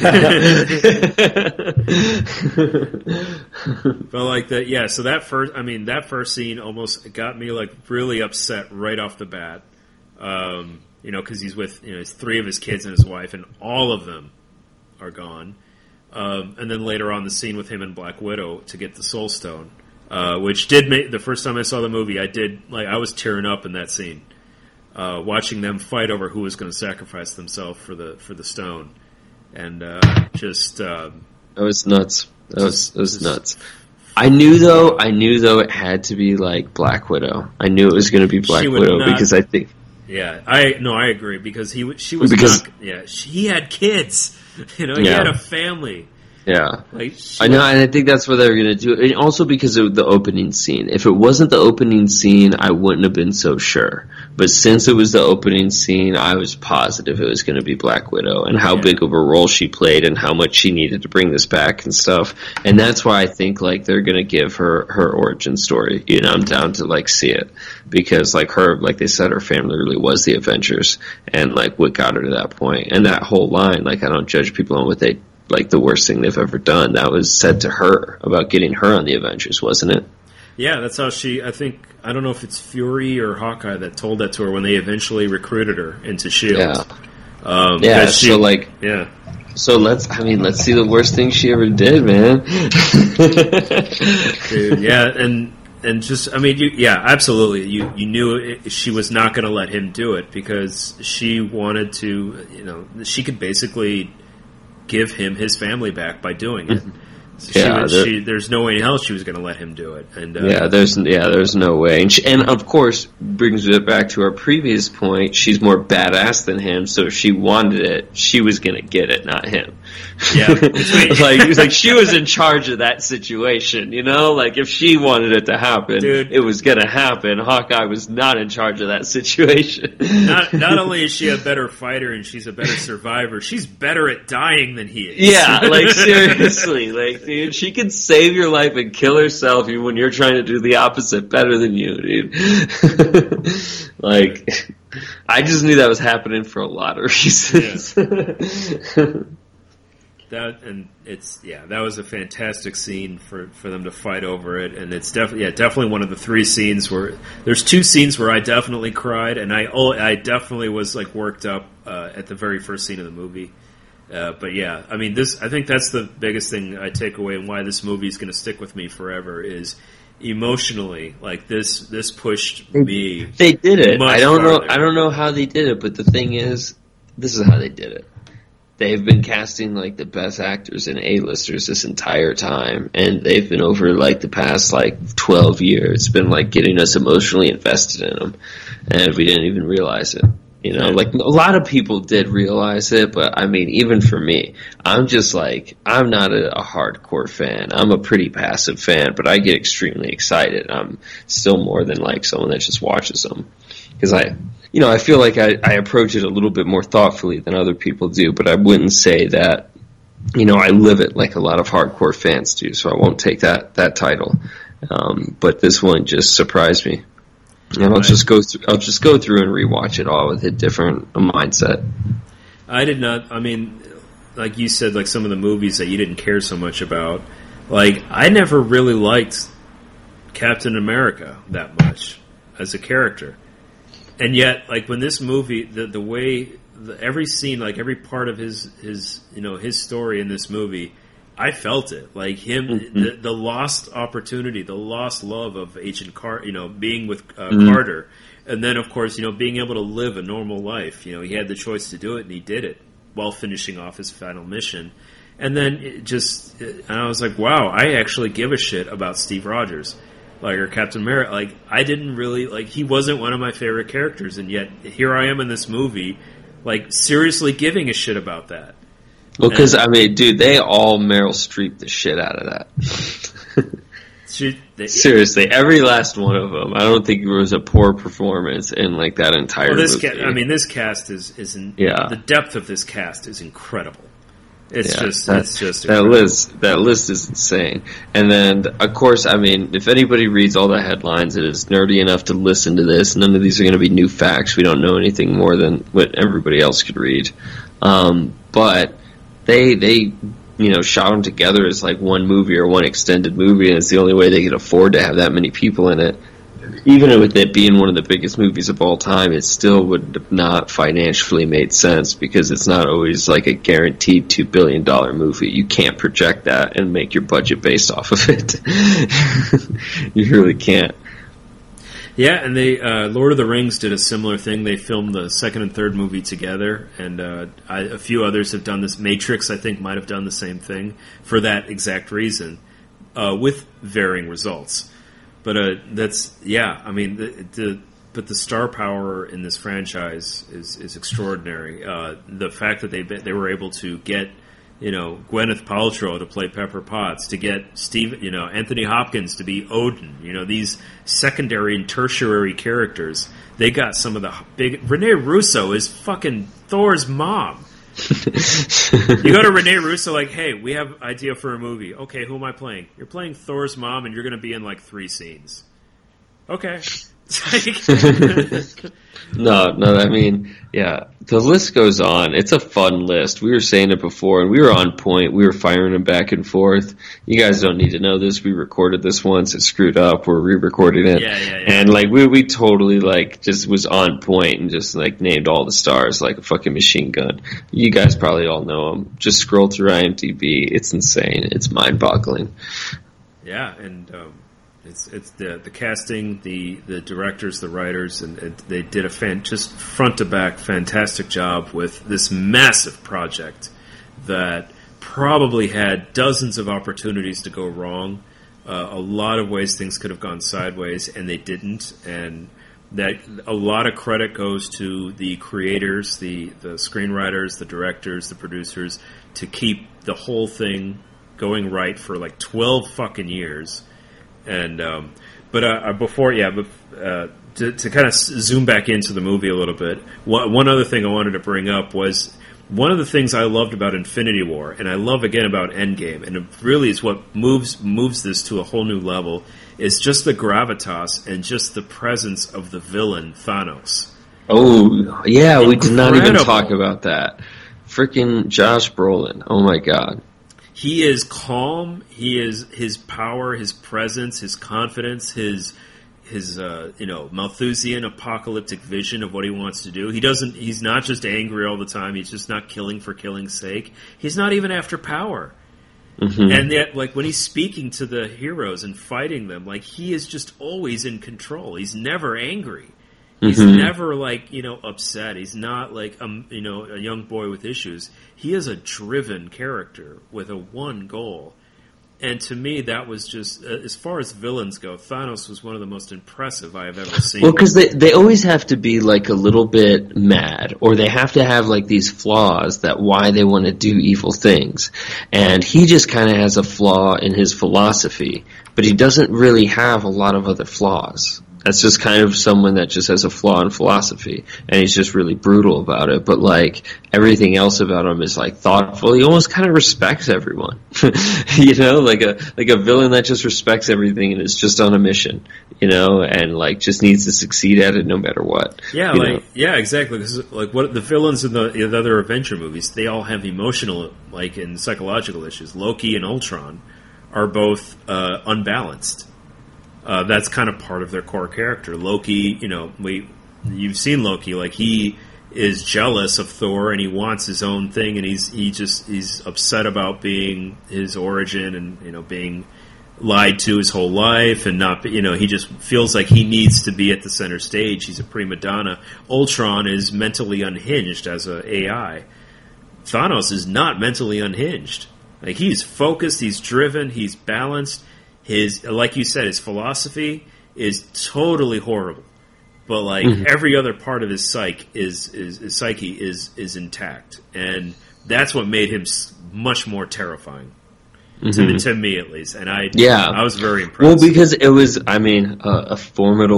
But like that, yeah. So that first, I mean, that first scene almost got me like really upset right off the bat. Um, you know, because he's with you know his three of his kids and his wife, and all of them are gone. Um, and then later on, the scene with him and Black Widow to get the Soul Stone. Uh, which did make the first time I saw the movie, I did like I was tearing up in that scene, uh, watching them fight over who was going to sacrifice themselves for the for the stone, and uh, just um, that was nuts. That was that was nuts. I knew though, I knew though it had to be like Black Widow. I knew it was going to be Black Widow not, because I think. Yeah, I no, I agree because he she was because not, yeah she, he had kids, you know, he yeah. had a family. Yeah, like, I know, and I think that's what they were going to do. And also because of the opening scene. If it wasn't the opening scene, I wouldn't have been so sure. But since it was the opening scene, I was positive it was going to be Black Widow and how yeah. big of a role she played and how much she needed to bring this back and stuff. And that's why I think like they're going to give her her origin story. You know, I'm down to like see it because like her, like they said, her family really was the Avengers and like what got her to that point. And that whole line, like I don't judge people on what they. Like the worst thing they've ever done. That was said to her about getting her on the Avengers, wasn't it? Yeah, that's how she. I think I don't know if it's Fury or Hawkeye that told that to her when they eventually recruited her into S H I E L D. Yeah, um, yeah. She, so like, yeah. So let's. I mean, let's see the worst thing she ever did, man. Dude, yeah, and and just I mean, you, yeah, absolutely. You you knew it, she was not going to let him do it because she wanted to. You know, she could basically. Give him his family back by doing it. So yeah, she, she, there's no way in hell she was going to let him do it. And uh, yeah, there's yeah, there's no way. And, she, and of course, brings it back to our previous point. She's more badass than him, so if she wanted it, she was going to get it, not him. Yeah, like like she was in charge of that situation. You know, like if she wanted it to happen, Dude. it was going to happen. Hawkeye was not in charge of that situation. not not only is she a better fighter and she's a better survivor, she's better at dying than he is. Yeah, like seriously, like dude, she can save your life and kill herself even when you're trying to do the opposite better than you, dude. Like, I just knew that was happening for a lot of reasons. Yeah. That and it's yeah, that was a fantastic scene for, for them to fight over it, and it's definitely yeah, definitely one of the three scenes where there's two scenes where I definitely cried, and I oh, I definitely was like worked up uh, at the very first scene of the movie. Uh, but yeah, I mean this. I think that's the biggest thing I take away, and why this movie is going to stick with me forever is emotionally. Like this, this pushed me. They did it. I don't farther. know. I don't know how they did it, but the thing is, this is how they did it. They've been casting like the best actors and A-listers this entire time, and they've been over like the past like twelve years, been like getting us emotionally invested in them, and we didn't even realize it. You know, like a lot of people did realize it, but I mean, even for me, I'm just like, I'm not a, a hardcore fan. I'm a pretty passive fan, but I get extremely excited. I'm still more than like someone that just watches them. Because I, you know, I feel like I, I approach it a little bit more thoughtfully than other people do, but I wouldn't say that, you know, I live it like a lot of hardcore fans do, so I won't take that, that title. Um, but this one just surprised me. And I'll right. just go through. I'll just go through and rewatch it all with a different mindset. I did not. I mean, like you said, like some of the movies that you didn't care so much about. Like I never really liked Captain America that much as a character, and yet, like when this movie, the the way the, every scene, like every part of his his you know his story in this movie. I felt it, like him, mm-hmm. the, the lost opportunity, the lost love of Agent Carter, you know, being with uh, mm-hmm. Carter, and then of course, you know, being able to live a normal life. You know, he had the choice to do it, and he did it while finishing off his final mission. And then it just, and I was like, wow, I actually give a shit about Steve Rogers, like or Captain America. Like I didn't really like he wasn't one of my favorite characters, and yet here I am in this movie, like seriously giving a shit about that. Well, because, I mean, dude, they all Meryl Streep the shit out of that. She, they, Seriously, every last one of them. I don't think there was a poor performance in, like, that entire well, this movie. Ca- I mean, this cast is, is in, yeah. the depth of this cast is incredible. It's yeah, just, that, it's just that list. That list is insane. And then, of course, I mean, if anybody reads all the headlines and is nerdy enough to listen to this, none of these are going to be new facts. We don't know anything more than what everybody else could read. Um, but they, they, you know, shot them together as like one movie or one extended movie, and it's the only way they could afford to have that many people in it. Even with it being one of the biggest movies of all time, it still would have not financially made sense because it's not always like a guaranteed two billion dollars movie. You can't project that and make your budget based off of it. You really can't. Yeah, and they uh, Lord of the Rings did a similar thing. They filmed the second and third movie together, and uh, I, a few others have done this. Matrix, I think, might have done the same thing for that exact reason, uh, with varying results. But uh, that's yeah. I mean, the, the but the star power in this franchise is is extraordinary. Uh, the fact that they they were able to get, you know, Gwyneth Paltrow to play Pepper Potts, to get Steve, you know, Anthony Hopkins to be Odin. You know, these secondary and tertiary characters. They got some of the big. Rene Russo is fucking Thor's mom. You go to Rene Russo like, hey, we have idea for a movie. Okay, who am I playing? You're playing Thor's mom, and you're going to be in like three scenes. Okay. no, no, I mean, yeah, the list goes on. It's a fun list. We were saying it before, and we were on point. We were firing them back and forth. You guys don't need to know this. We recorded this once. It screwed up. We're re-recording it. Yeah, yeah, yeah. And, like, we we totally, like, just was on point and just, like, named all the stars like a fucking machine gun. You guys probably all know them. Just scroll through IMDb. It's insane. It's mind-boggling. Yeah, and... Um... It's it's the the casting, the, the directors, the writers, and it, they did a fan, just front to back fantastic job with this massive project that probably had dozens of opportunities to go wrong. Uh, a lot of ways things could have gone sideways, and they didn't. And that a lot of credit goes to the creators, the the screenwriters, the directors, the producers, to keep the whole thing going right for like twelve fucking years. And um, but uh, before, yeah, but uh, to, to kind of zoom back into the movie a little bit, one, one other thing I wanted to bring up was one of the things I loved about Infinity War, and I love again about Endgame, and it really is what moves moves this to a whole new level, is just the gravitas and just the presence of the villain Thanos. Oh yeah, Incredible. We did not even talk about that. Freaking Josh Brolin! Oh my god. He is calm. He is his power, his presence, his confidence, his his uh, you know Malthusian apocalyptic vision of what he wants to do. He doesn't. He's not just angry all the time. He's just not killing for killing's sake. He's not even after power. Mm-hmm. And yet, like when he's speaking to the heroes and fighting them, like he is just always in control. He's never angry. He's mm-hmm. never like you know upset. He's not like um you know a young boy with issues. He is a driven character with a one goal, and to me that was just uh, as far as villains go, Thanos was one of the most impressive I have ever seen. Well, because they they always have to be like a little bit mad, or they have to have like these flaws that why they want to do evil things, and he just kind of has a flaw in his philosophy, but he doesn't really have a lot of other flaws. That's just kind of someone that just has a flaw in philosophy, and he's just really brutal about it. But like everything else about him is like thoughtful. He almost kind of respects everyone, you know, like a like a villain that just respects everything and is just on a mission, you know, and like just needs to succeed at it no matter what. Yeah, like know? yeah, exactly. Because like what the villains in the, in the other Avenger movies, they all have emotional, like and psychological issues. Loki and Ultron are both uh, unbalanced. Uh, that's kind of part of their core character. Loki, you know, we you've seen Loki, like he is jealous of Thor and he wants his own thing, and he's he just he's upset about being his origin and you know being lied to his whole life and not you know he just feels like he needs to be at the center stage. He's a prima donna. Ultron is mentally unhinged as a AI. Thanos is not mentally unhinged. Like he's focused, he's driven, he's balanced. His, like you said, his philosophy is totally horrible, but like mm-hmm. every other part of his psyche is, is his psyche is is intact, and that's what made him much more terrifying mm-hmm. to, to me, at least. And I, yeah, I was very impressed. Well, because it was, I mean, uh, a formidable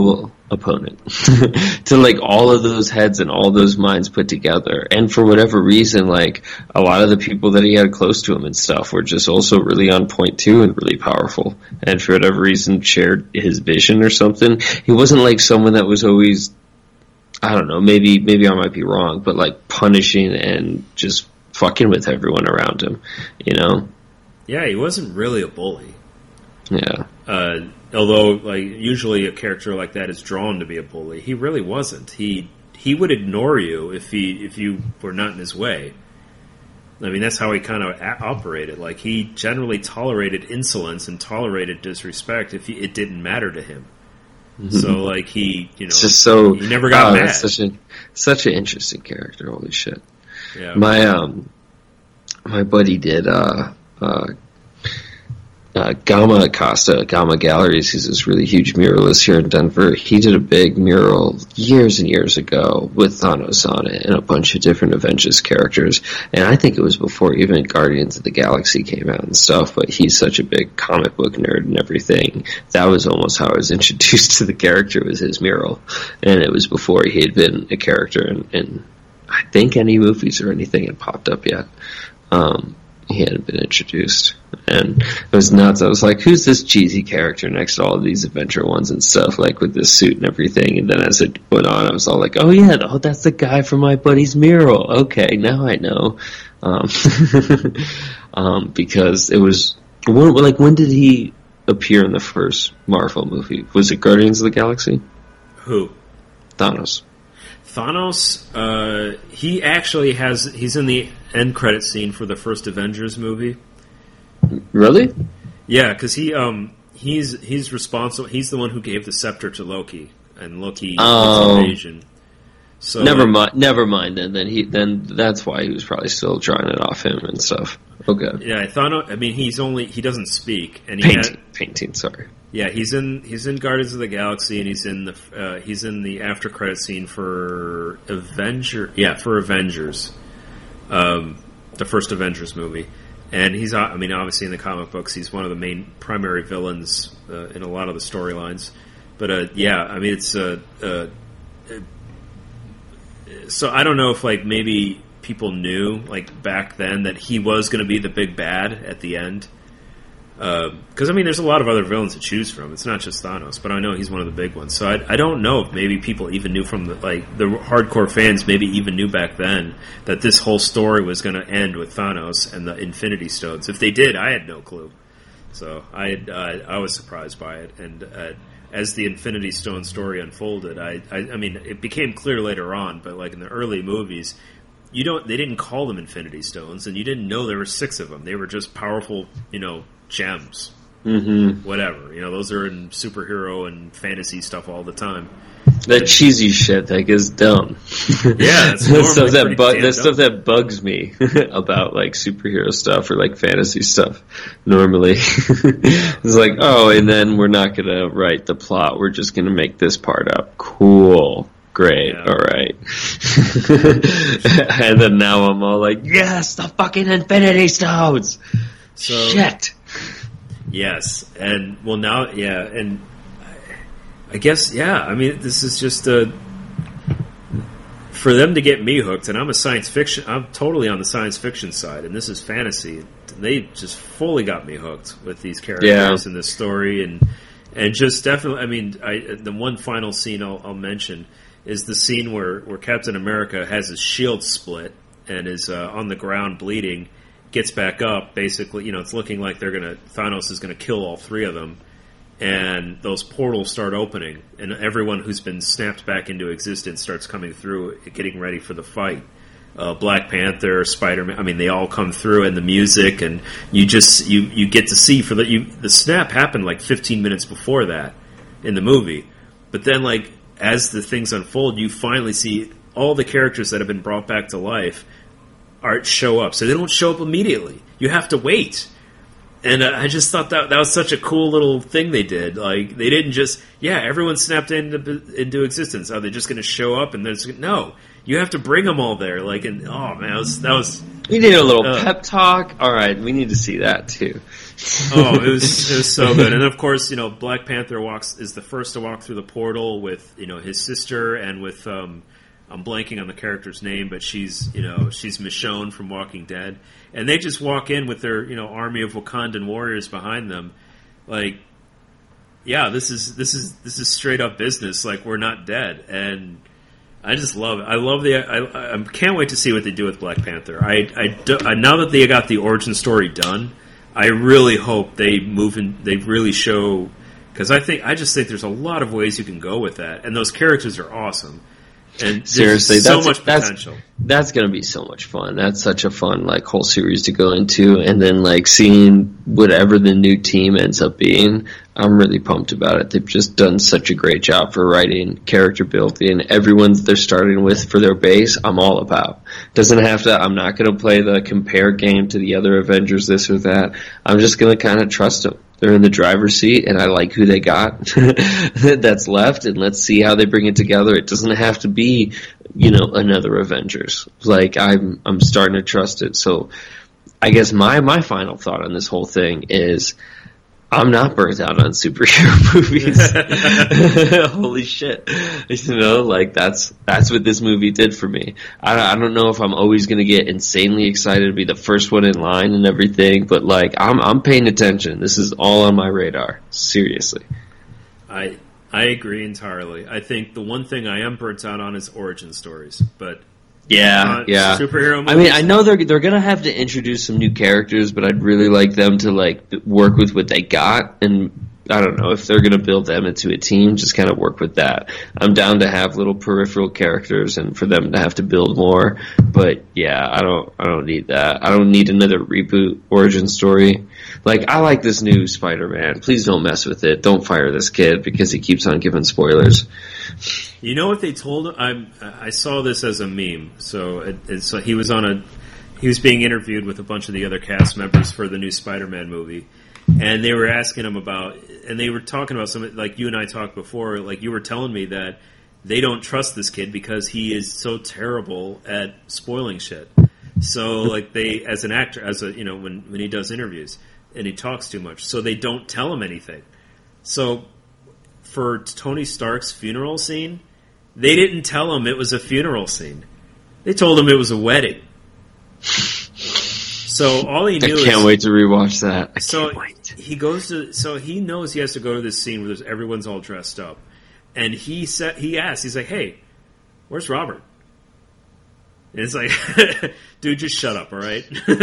opponent. To like all of those heads and all those minds put together. And for whatever reason, like a lot of the people that he had close to him and stuff were just also really on point too and really powerful. And for whatever reason shared his vision or something. He wasn't like someone that was always, I don't know, maybe maybe I might be wrong, but like punishing and just fucking with everyone around him, you know? Yeah, he wasn't really a bully. Yeah. Uh, although, like, usually a character like that is drawn to be a bully. He really wasn't. He he would ignore you if he if you were not in his way. I mean, that's how he kind of a- operated. Like, he generally tolerated insolence and tolerated disrespect if he, it didn't matter to him. Mm-hmm. So, like, he, you know, it's just so, he never got oh, mad. That's such a such an interesting character. Holy shit! Yeah. My um, my buddy did uh uh. Uh, Gamma Acosta, Gamma Galleries, he's this really huge muralist here in Denver. He did a big mural years and years ago with Thanos on it and a bunch of different Avengers characters. And I think it was before even Guardians of the Galaxy came out and stuff, but he's such a big comic book nerd and everything. That was almost how I was introduced to the character, was his mural. And it was before he had been a character in, in I think, any movies or anything had popped up yet. Um, he hadn't been introduced. And it was nuts. I was like, who's this cheesy character next to all of these adventure ones and stuff, like with this suit and everything? And then as it went on, I was all like, oh yeah, oh, that's the guy from my buddy's mural. Okay, now I know. Um, um, because it was, when, like, when did he appear in the first Marvel movie? Was it Guardians of the Galaxy? Who? Thanos. Thanos, uh, he actually has, he's in the end credit scene for the first Avengers movie. Really? Yeah, because he um he's he's responsible. He's the one who gave the scepter to Loki, and Loki oh. invasion. So never mind. Never mind. Then then he then that's why he was probably still drawing it off him and stuff. Okay. Yeah, I thought. I mean, he's only he doesn't speak, and he painting. had, painting. Sorry. Yeah, he's in he's in Guardians of the Galaxy, and he's in the uh, he's in the after credit scene for Avenger. Yeah, for Avengers, um, the first Avengers movie. And he's, I mean, obviously in the comic books, he's one of the main primary villains uh, in a lot of the storylines. But uh, yeah, I mean, it's uh, uh, so I don't know if like maybe people knew like back then that he was going to be the big bad at the end. Because uh, I mean, there's a lot of other villains to choose from. It's not just Thanos, but I know he's one of the big ones. So I, I don't know if maybe people even knew from the like the hardcore fans maybe even knew back then that this whole story was going to end with Thanos and the Infinity Stones. If they did, I had no clue. So I had, uh, I was surprised by it, and uh, as the Infinity Stone story unfolded, I, I I mean, it became clear later on, but like in the early movies. You don't. They didn't call them Infinity Stones, and you didn't know there were six of them. They were just powerful, you know, gems. Mm-hmm. Whatever. You know, those are in superhero and fantasy stuff all the time. That and, cheesy shit that is dumb. Yeah, that's stuff that bu- that dumb. stuff that bugs me about like superhero stuff or like fantasy stuff. Normally, it's like, oh, and then we're not gonna write the plot. We're just gonna make this part up. Cool. Great, yeah. All right. And then now I'm all like, yes, the fucking Infinity Stones! So, shit! Yes, and, well, now, yeah, and I guess, yeah, I mean, this is just a, for them to get me hooked, and I'm a science fiction, I'm totally on the science fiction side, and this is fantasy. They just fully got me hooked with these characters yeah. and this story, and and just definitely, I mean, I, the one final scene I'll, I'll mention is the scene where, where Captain America has his shield split and is uh, on the ground bleeding, gets back up, basically, you know, it's looking like they're gonna, Thanos is gonna kill all three of them, and those portals start opening, and everyone who's been snapped back into existence starts coming through, getting ready for the fight. Uh, Black Panther, Spider-Man, I mean, they all come through, and the music, and you just, you, you get to see, for the, you, the snap happened like fifteen minutes before that in the movie, but then, like, as the things unfold, you finally see all the characters that have been brought back to life are show up. So they don't show up immediately. You have to wait. And uh, I just thought that that was such a cool little thing they did. Like, they didn't just, yeah, everyone snapped into into existence. Are they just going to show up and then it's, no, you have to bring them all there. Like, and oh man, that was, that was We need a little uh, pep talk. All right, we need to see that too. Oh, it was it was so good. And of course, you know, Black Panther walks is the first to walk through the portal with, you know, his sister and with um, I'm blanking on the character's name, but she's, you know, she's Michonne from Walking Dead, and they just walk in with their, you know, army of Wakandan warriors behind them, like, yeah, this is this is this is straight up business. Like, we're not dead, and I just love it. I love the. I, I can't wait to see what they do with Black Panther. I, I, do, I now that they got the origin story done, I really hope they move in. They really show, because I think I just think there's a lot of ways you can go with that, and those characters are awesome. And seriously, so that's, much potential. That's, that's going to be so much fun. That's such a fun like whole series to go into, and then like seeing whatever the new team ends up being. I'm really pumped about it. They've just done such a great job for writing, character building. Everyone they're starting with for their base, I'm all about. Doesn't have to. I'm not going to play the compare game to the other Avengers, this or that. I'm just going to kind of trust them. They're in the driver's seat, and I like who they got that's left, and let's see how they bring it together. It doesn't have to be, you know, another Avengers. Like, I'm I'm starting to trust it. So I guess my, my final thought on this whole thing is I'm not burnt out on superhero movies. Holy shit. You know, like, that's that's what this movie did for me. I, I don't know if I'm always going to get insanely excited to be the first one in line and everything, but, like, I'm I'm paying attention. This is all on my radar. Seriously. I I agree entirely. I think the one thing I am burnt out on is origin stories, but... Yeah, uh, yeah. Superhero movies. I mean, I know they're they're gonna have to introduce some new characters, but I'd really like them to like work with what they got, and I don't know if they're gonna build them into a team. Just kind of work with that. I'm down to have little peripheral characters, and for them to have to build more. But yeah, I don't I don't need that. I don't need another reboot origin story. Like, I like this new Spider-Man. Please don't mess with it. Don't fire this kid because he keeps on giving spoilers. You know what they told him? I I saw this as a meme. So it, it's he was on a he was being interviewed with a bunch of the other cast members for the new Spider-Man movie, and they were asking him about, and they were talking about something like you and I talked before. Like, you were telling me that they don't trust this kid because he is so terrible at spoiling shit. So, like, they, as an actor, as a you know, when when he does interviews and he talks too much, so they don't tell him anything. So, for Tony Stark's funeral scene, they didn't tell him it was a funeral scene. They told him it was a wedding. So all he knew I can't is, wait to rewatch that. I so can't wait. he goes to. So he knows he has to go to this scene where there's, everyone's all dressed up, and he said he asked. He's like, "Hey, where's Robert?" And it's like, dude, just shut up, all right?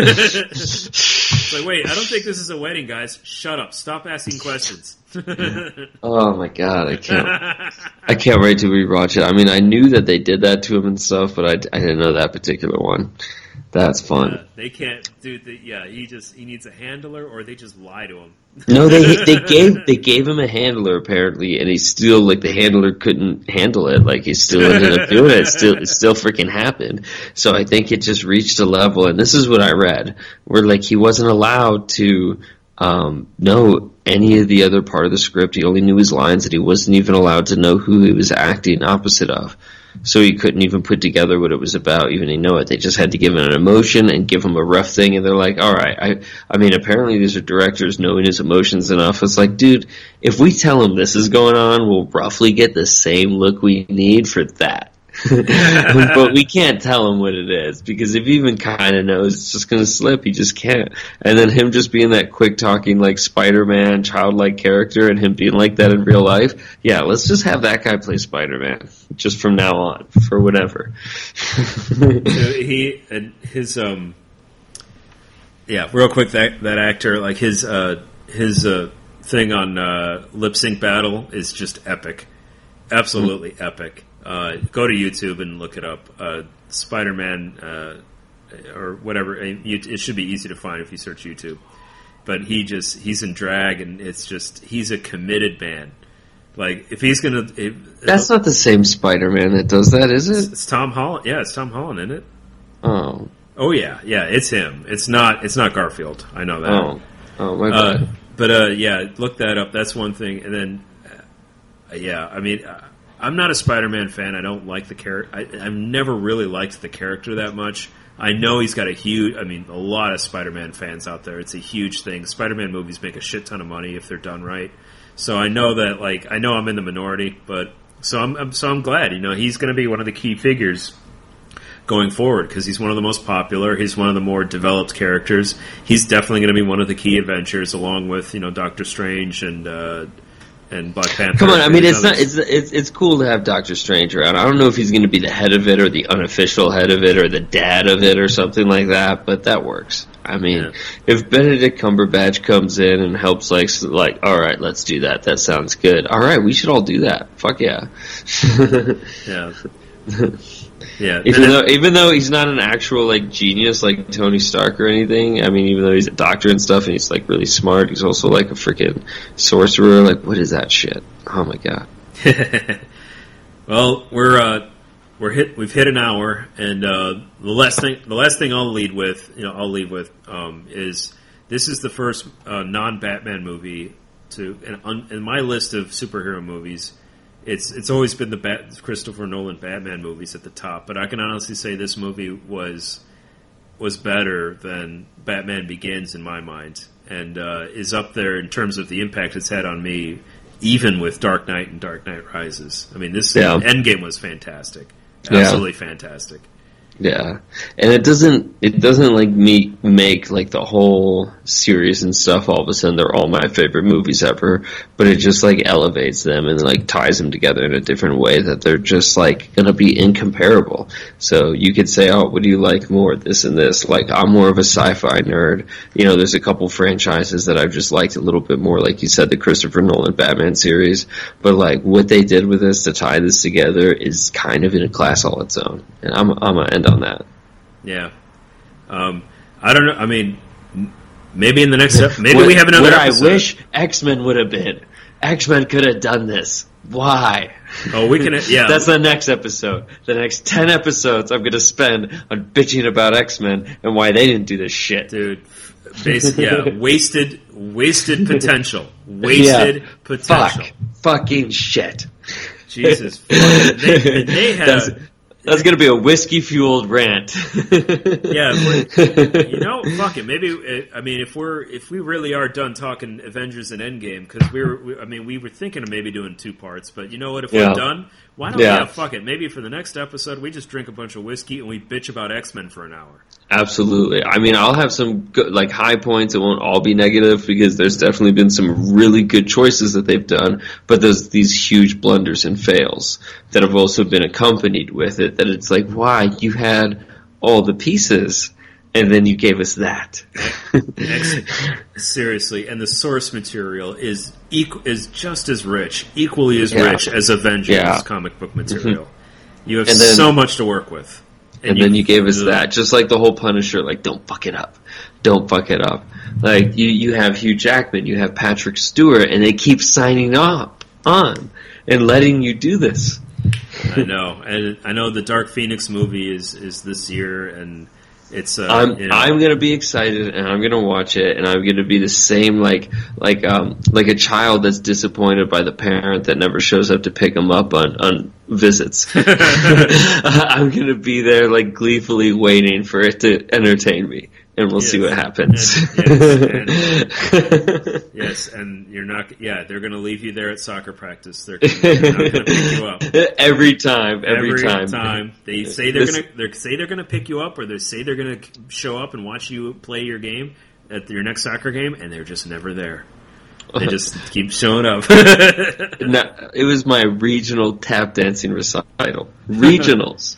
It's like, wait, I don't think this is a wedding, guys. Shut up. Stop asking questions. Oh my god, I can't! I can't wait to rewatch it. I mean, I knew that they did that to him and stuff, but I, I didn't know that particular one. That's fun. Uh, they can't, dude. They, yeah, he just he needs a handler, or they just lie to him. No, they they gave they gave him a handler apparently, and he still like the handler couldn't handle it. Like, he still ended up doing it. It still it still freaking happened. So I think it just reached a level, and this is what I read, where like he wasn't allowed to um, know any of the other part of the script. He only knew his lines, and he wasn't even allowed to know who he was acting opposite of. So he couldn't even put together what it was about, even he know it. They just had to give him an emotion and give him a rough thing, and they're like, all right. I I mean, apparently these are directors knowing his emotions enough. It's like, dude, if we tell him this is going on, we'll roughly get the same look we need for that. But we can't tell him what it is, because if he even kind of knows, it's just going to slip. He just can't. And then him just being that quick-talking, like, Spider-Man, childlike character, and him being like that in real life, yeah, let's just have that guy play Spider-Man, just from now on, for whatever. So he, and his, um, yeah, real quick, that that actor, like, his, uh, his, uh, thing on, uh, Lip Sync Battle is just epic. Absolutely mm-hmm. epic. Uh, go to YouTube and look it up. Uh, Spider-Man, uh, or whatever. It should be easy to find if you search YouTube. But he just, he's in drag, and it's just, he's a committed man. Like, if he's gonna... If, That's not the same Spider-Man that does that, is it? It's, it's Tom Holland. Yeah, it's Tom Holland, isn't it? Oh. Oh, yeah. Yeah, it's him. It's not, it's not Garfield. I know that. Oh. Oh, my bad. Uh, but, uh, yeah, look that up. That's one thing. And then, uh, yeah, I mean... Uh, I'm not a Spider-Man fan. I don't like the character. I've never really liked the character that much. I know he's got a huge, I mean, a lot of Spider-Man fans out there. It's a huge thing. Spider-Man movies make a shit ton of money if they're done right. So I know that, like, I know I'm in the minority, but so I'm, I'm so I'm glad. You know, he's going to be one of the key figures going forward because he's one of the most popular. He's one of the more developed characters. He's definitely going to be one of the key Avengers, along with, you know, Doctor Strange and uh, and Black Panther. Come on, I mean, it's not it's, it's it's cool to have Doctor Strange around. I don't know if he's going to be the head of it or the unofficial head of it or the dad of it or something like that, but that works. I mean, yeah. If Benedict Cumberbatch comes in and helps, like, like, all right, let's do that. That sounds good. All right, we should all do that. Fuck yeah. yeah. Yeah. Even though, even though he's not an actual, like, genius like Tony Stark or anything, I mean, even though he's a doctor and stuff and he's, like, really smart, he's also, like, a freaking sorcerer. Like, what is that shit? Oh my god. Well, we're, uh, we're hit, we've hit an hour, and, uh, the last thing, the last thing I'll lead with, you know, I'll leave with, um, is this is the first, uh, non-Batman movie to, in, on, in my list of superhero movies. It's it's always been the Bat- Christopher Nolan Batman movies at the top, but I can honestly say this movie was was better than Batman Begins in my mind, and uh, is up there in terms of the impact it's had on me, even with Dark Knight and Dark Knight Rises. I mean, this yeah. Endgame was fantastic, absolutely yeah. fantastic. Yeah, and it doesn't it doesn't like me make like the whole series and stuff all of a sudden they're all my favorite movies ever, but it just like elevates them and like ties them together in a different way that they're just like gonna be incomparable. So you could say, oh, what do you like more, this and this? Like, I'm more of a sci-fi nerd. You know, there's a couple franchises that I've just liked a little bit more, like you said, the Christopher Nolan Batman series. But like what they did with this to tie this together is kind of in a class all its own, and I'm I'm gonna end on that. Yeah. Um, I don't know. I mean, maybe in the next episode, maybe what, we have another what episode. I wish X-Men would have been. X-Men could have done this. Why? Oh, we can, yeah. That's the next episode. The next ten episodes I'm going to spend on bitching about X-Men and why they didn't do this shit. Dude, basically, yeah, wasted, wasted potential. Wasted yeah. potential. Fuck. Fucking shit. Jesus. Fuck. They, they had... That's, That's going to be a whiskey-fueled rant. Yeah, you know, fuck it. Maybe, I mean, if we're if we really are done talking Avengers and Endgame, because we were, we, I mean, we were thinking of maybe doing two parts, but you know what? If yeah. we're done, why don't yeah. we? Yeah, fuck it. Maybe for the next episode, we just drink a bunch of whiskey and we bitch about X-Men for an hour. Absolutely. I mean, I'll have some good, like high points. It won't all be negative because there's definitely been some really good choices that they've done, but there's these huge blunders and fails that have also been accompanied with it. That it's like, why you had all the pieces and then you gave us that. Seriously, and the source material is equ- is just as rich, equally as yeah. rich as Avengers yeah. comic book material. Mm-hmm. You have then, so much to work with. And, and you, then you gave us that, just like the whole Punisher, like, don't fuck it up. Don't fuck it up. Like, you, you have Hugh Jackman, you have Patrick Stewart, and they keep signing up on and letting you do this. I know. And I know the Dark Phoenix movie is, is this year, and it's, uh, I'm, you know. I'm gonna be excited, and I'm gonna watch it, and I'm gonna be the same, like, like, um, like a child that's disappointed by the parent that never shows up to pick him up on, on visits. I'm gonna be there, like, gleefully waiting for it to entertain me, and we'll yes. see what happens. And, yes, and, yes, and you're not, yeah, they're gonna leave you there at soccer practice. They're, gonna, they're not gonna pick you up. Every time, every, every time. time. They say they're this, gonna, they say they're gonna pick you up, or they say they're gonna show up and watch you play your game at your next soccer game, and they're just never there. They just keep showing up. No, it was my regional tap dancing recital. Regionals.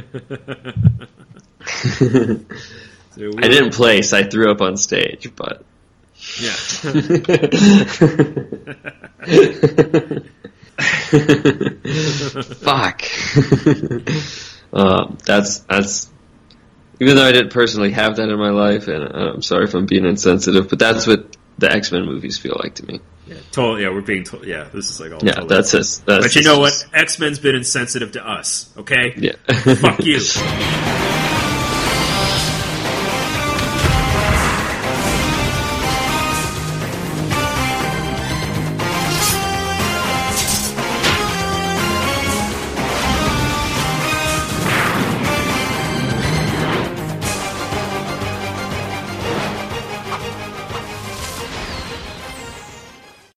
So I didn't place. I threw up on stage, but yeah. Fuck. um, that's that's. Even though I didn't personally have that in my life, and I'm sorry if I'm being insensitive, but that's what the X-Men movies feel like to me. Yeah, totally. Yeah, we're being. To- yeah, this is like all. Yeah, totally that's it. But you know what? X-Men's been insensitive to us. Okay. Yeah. Fuck you.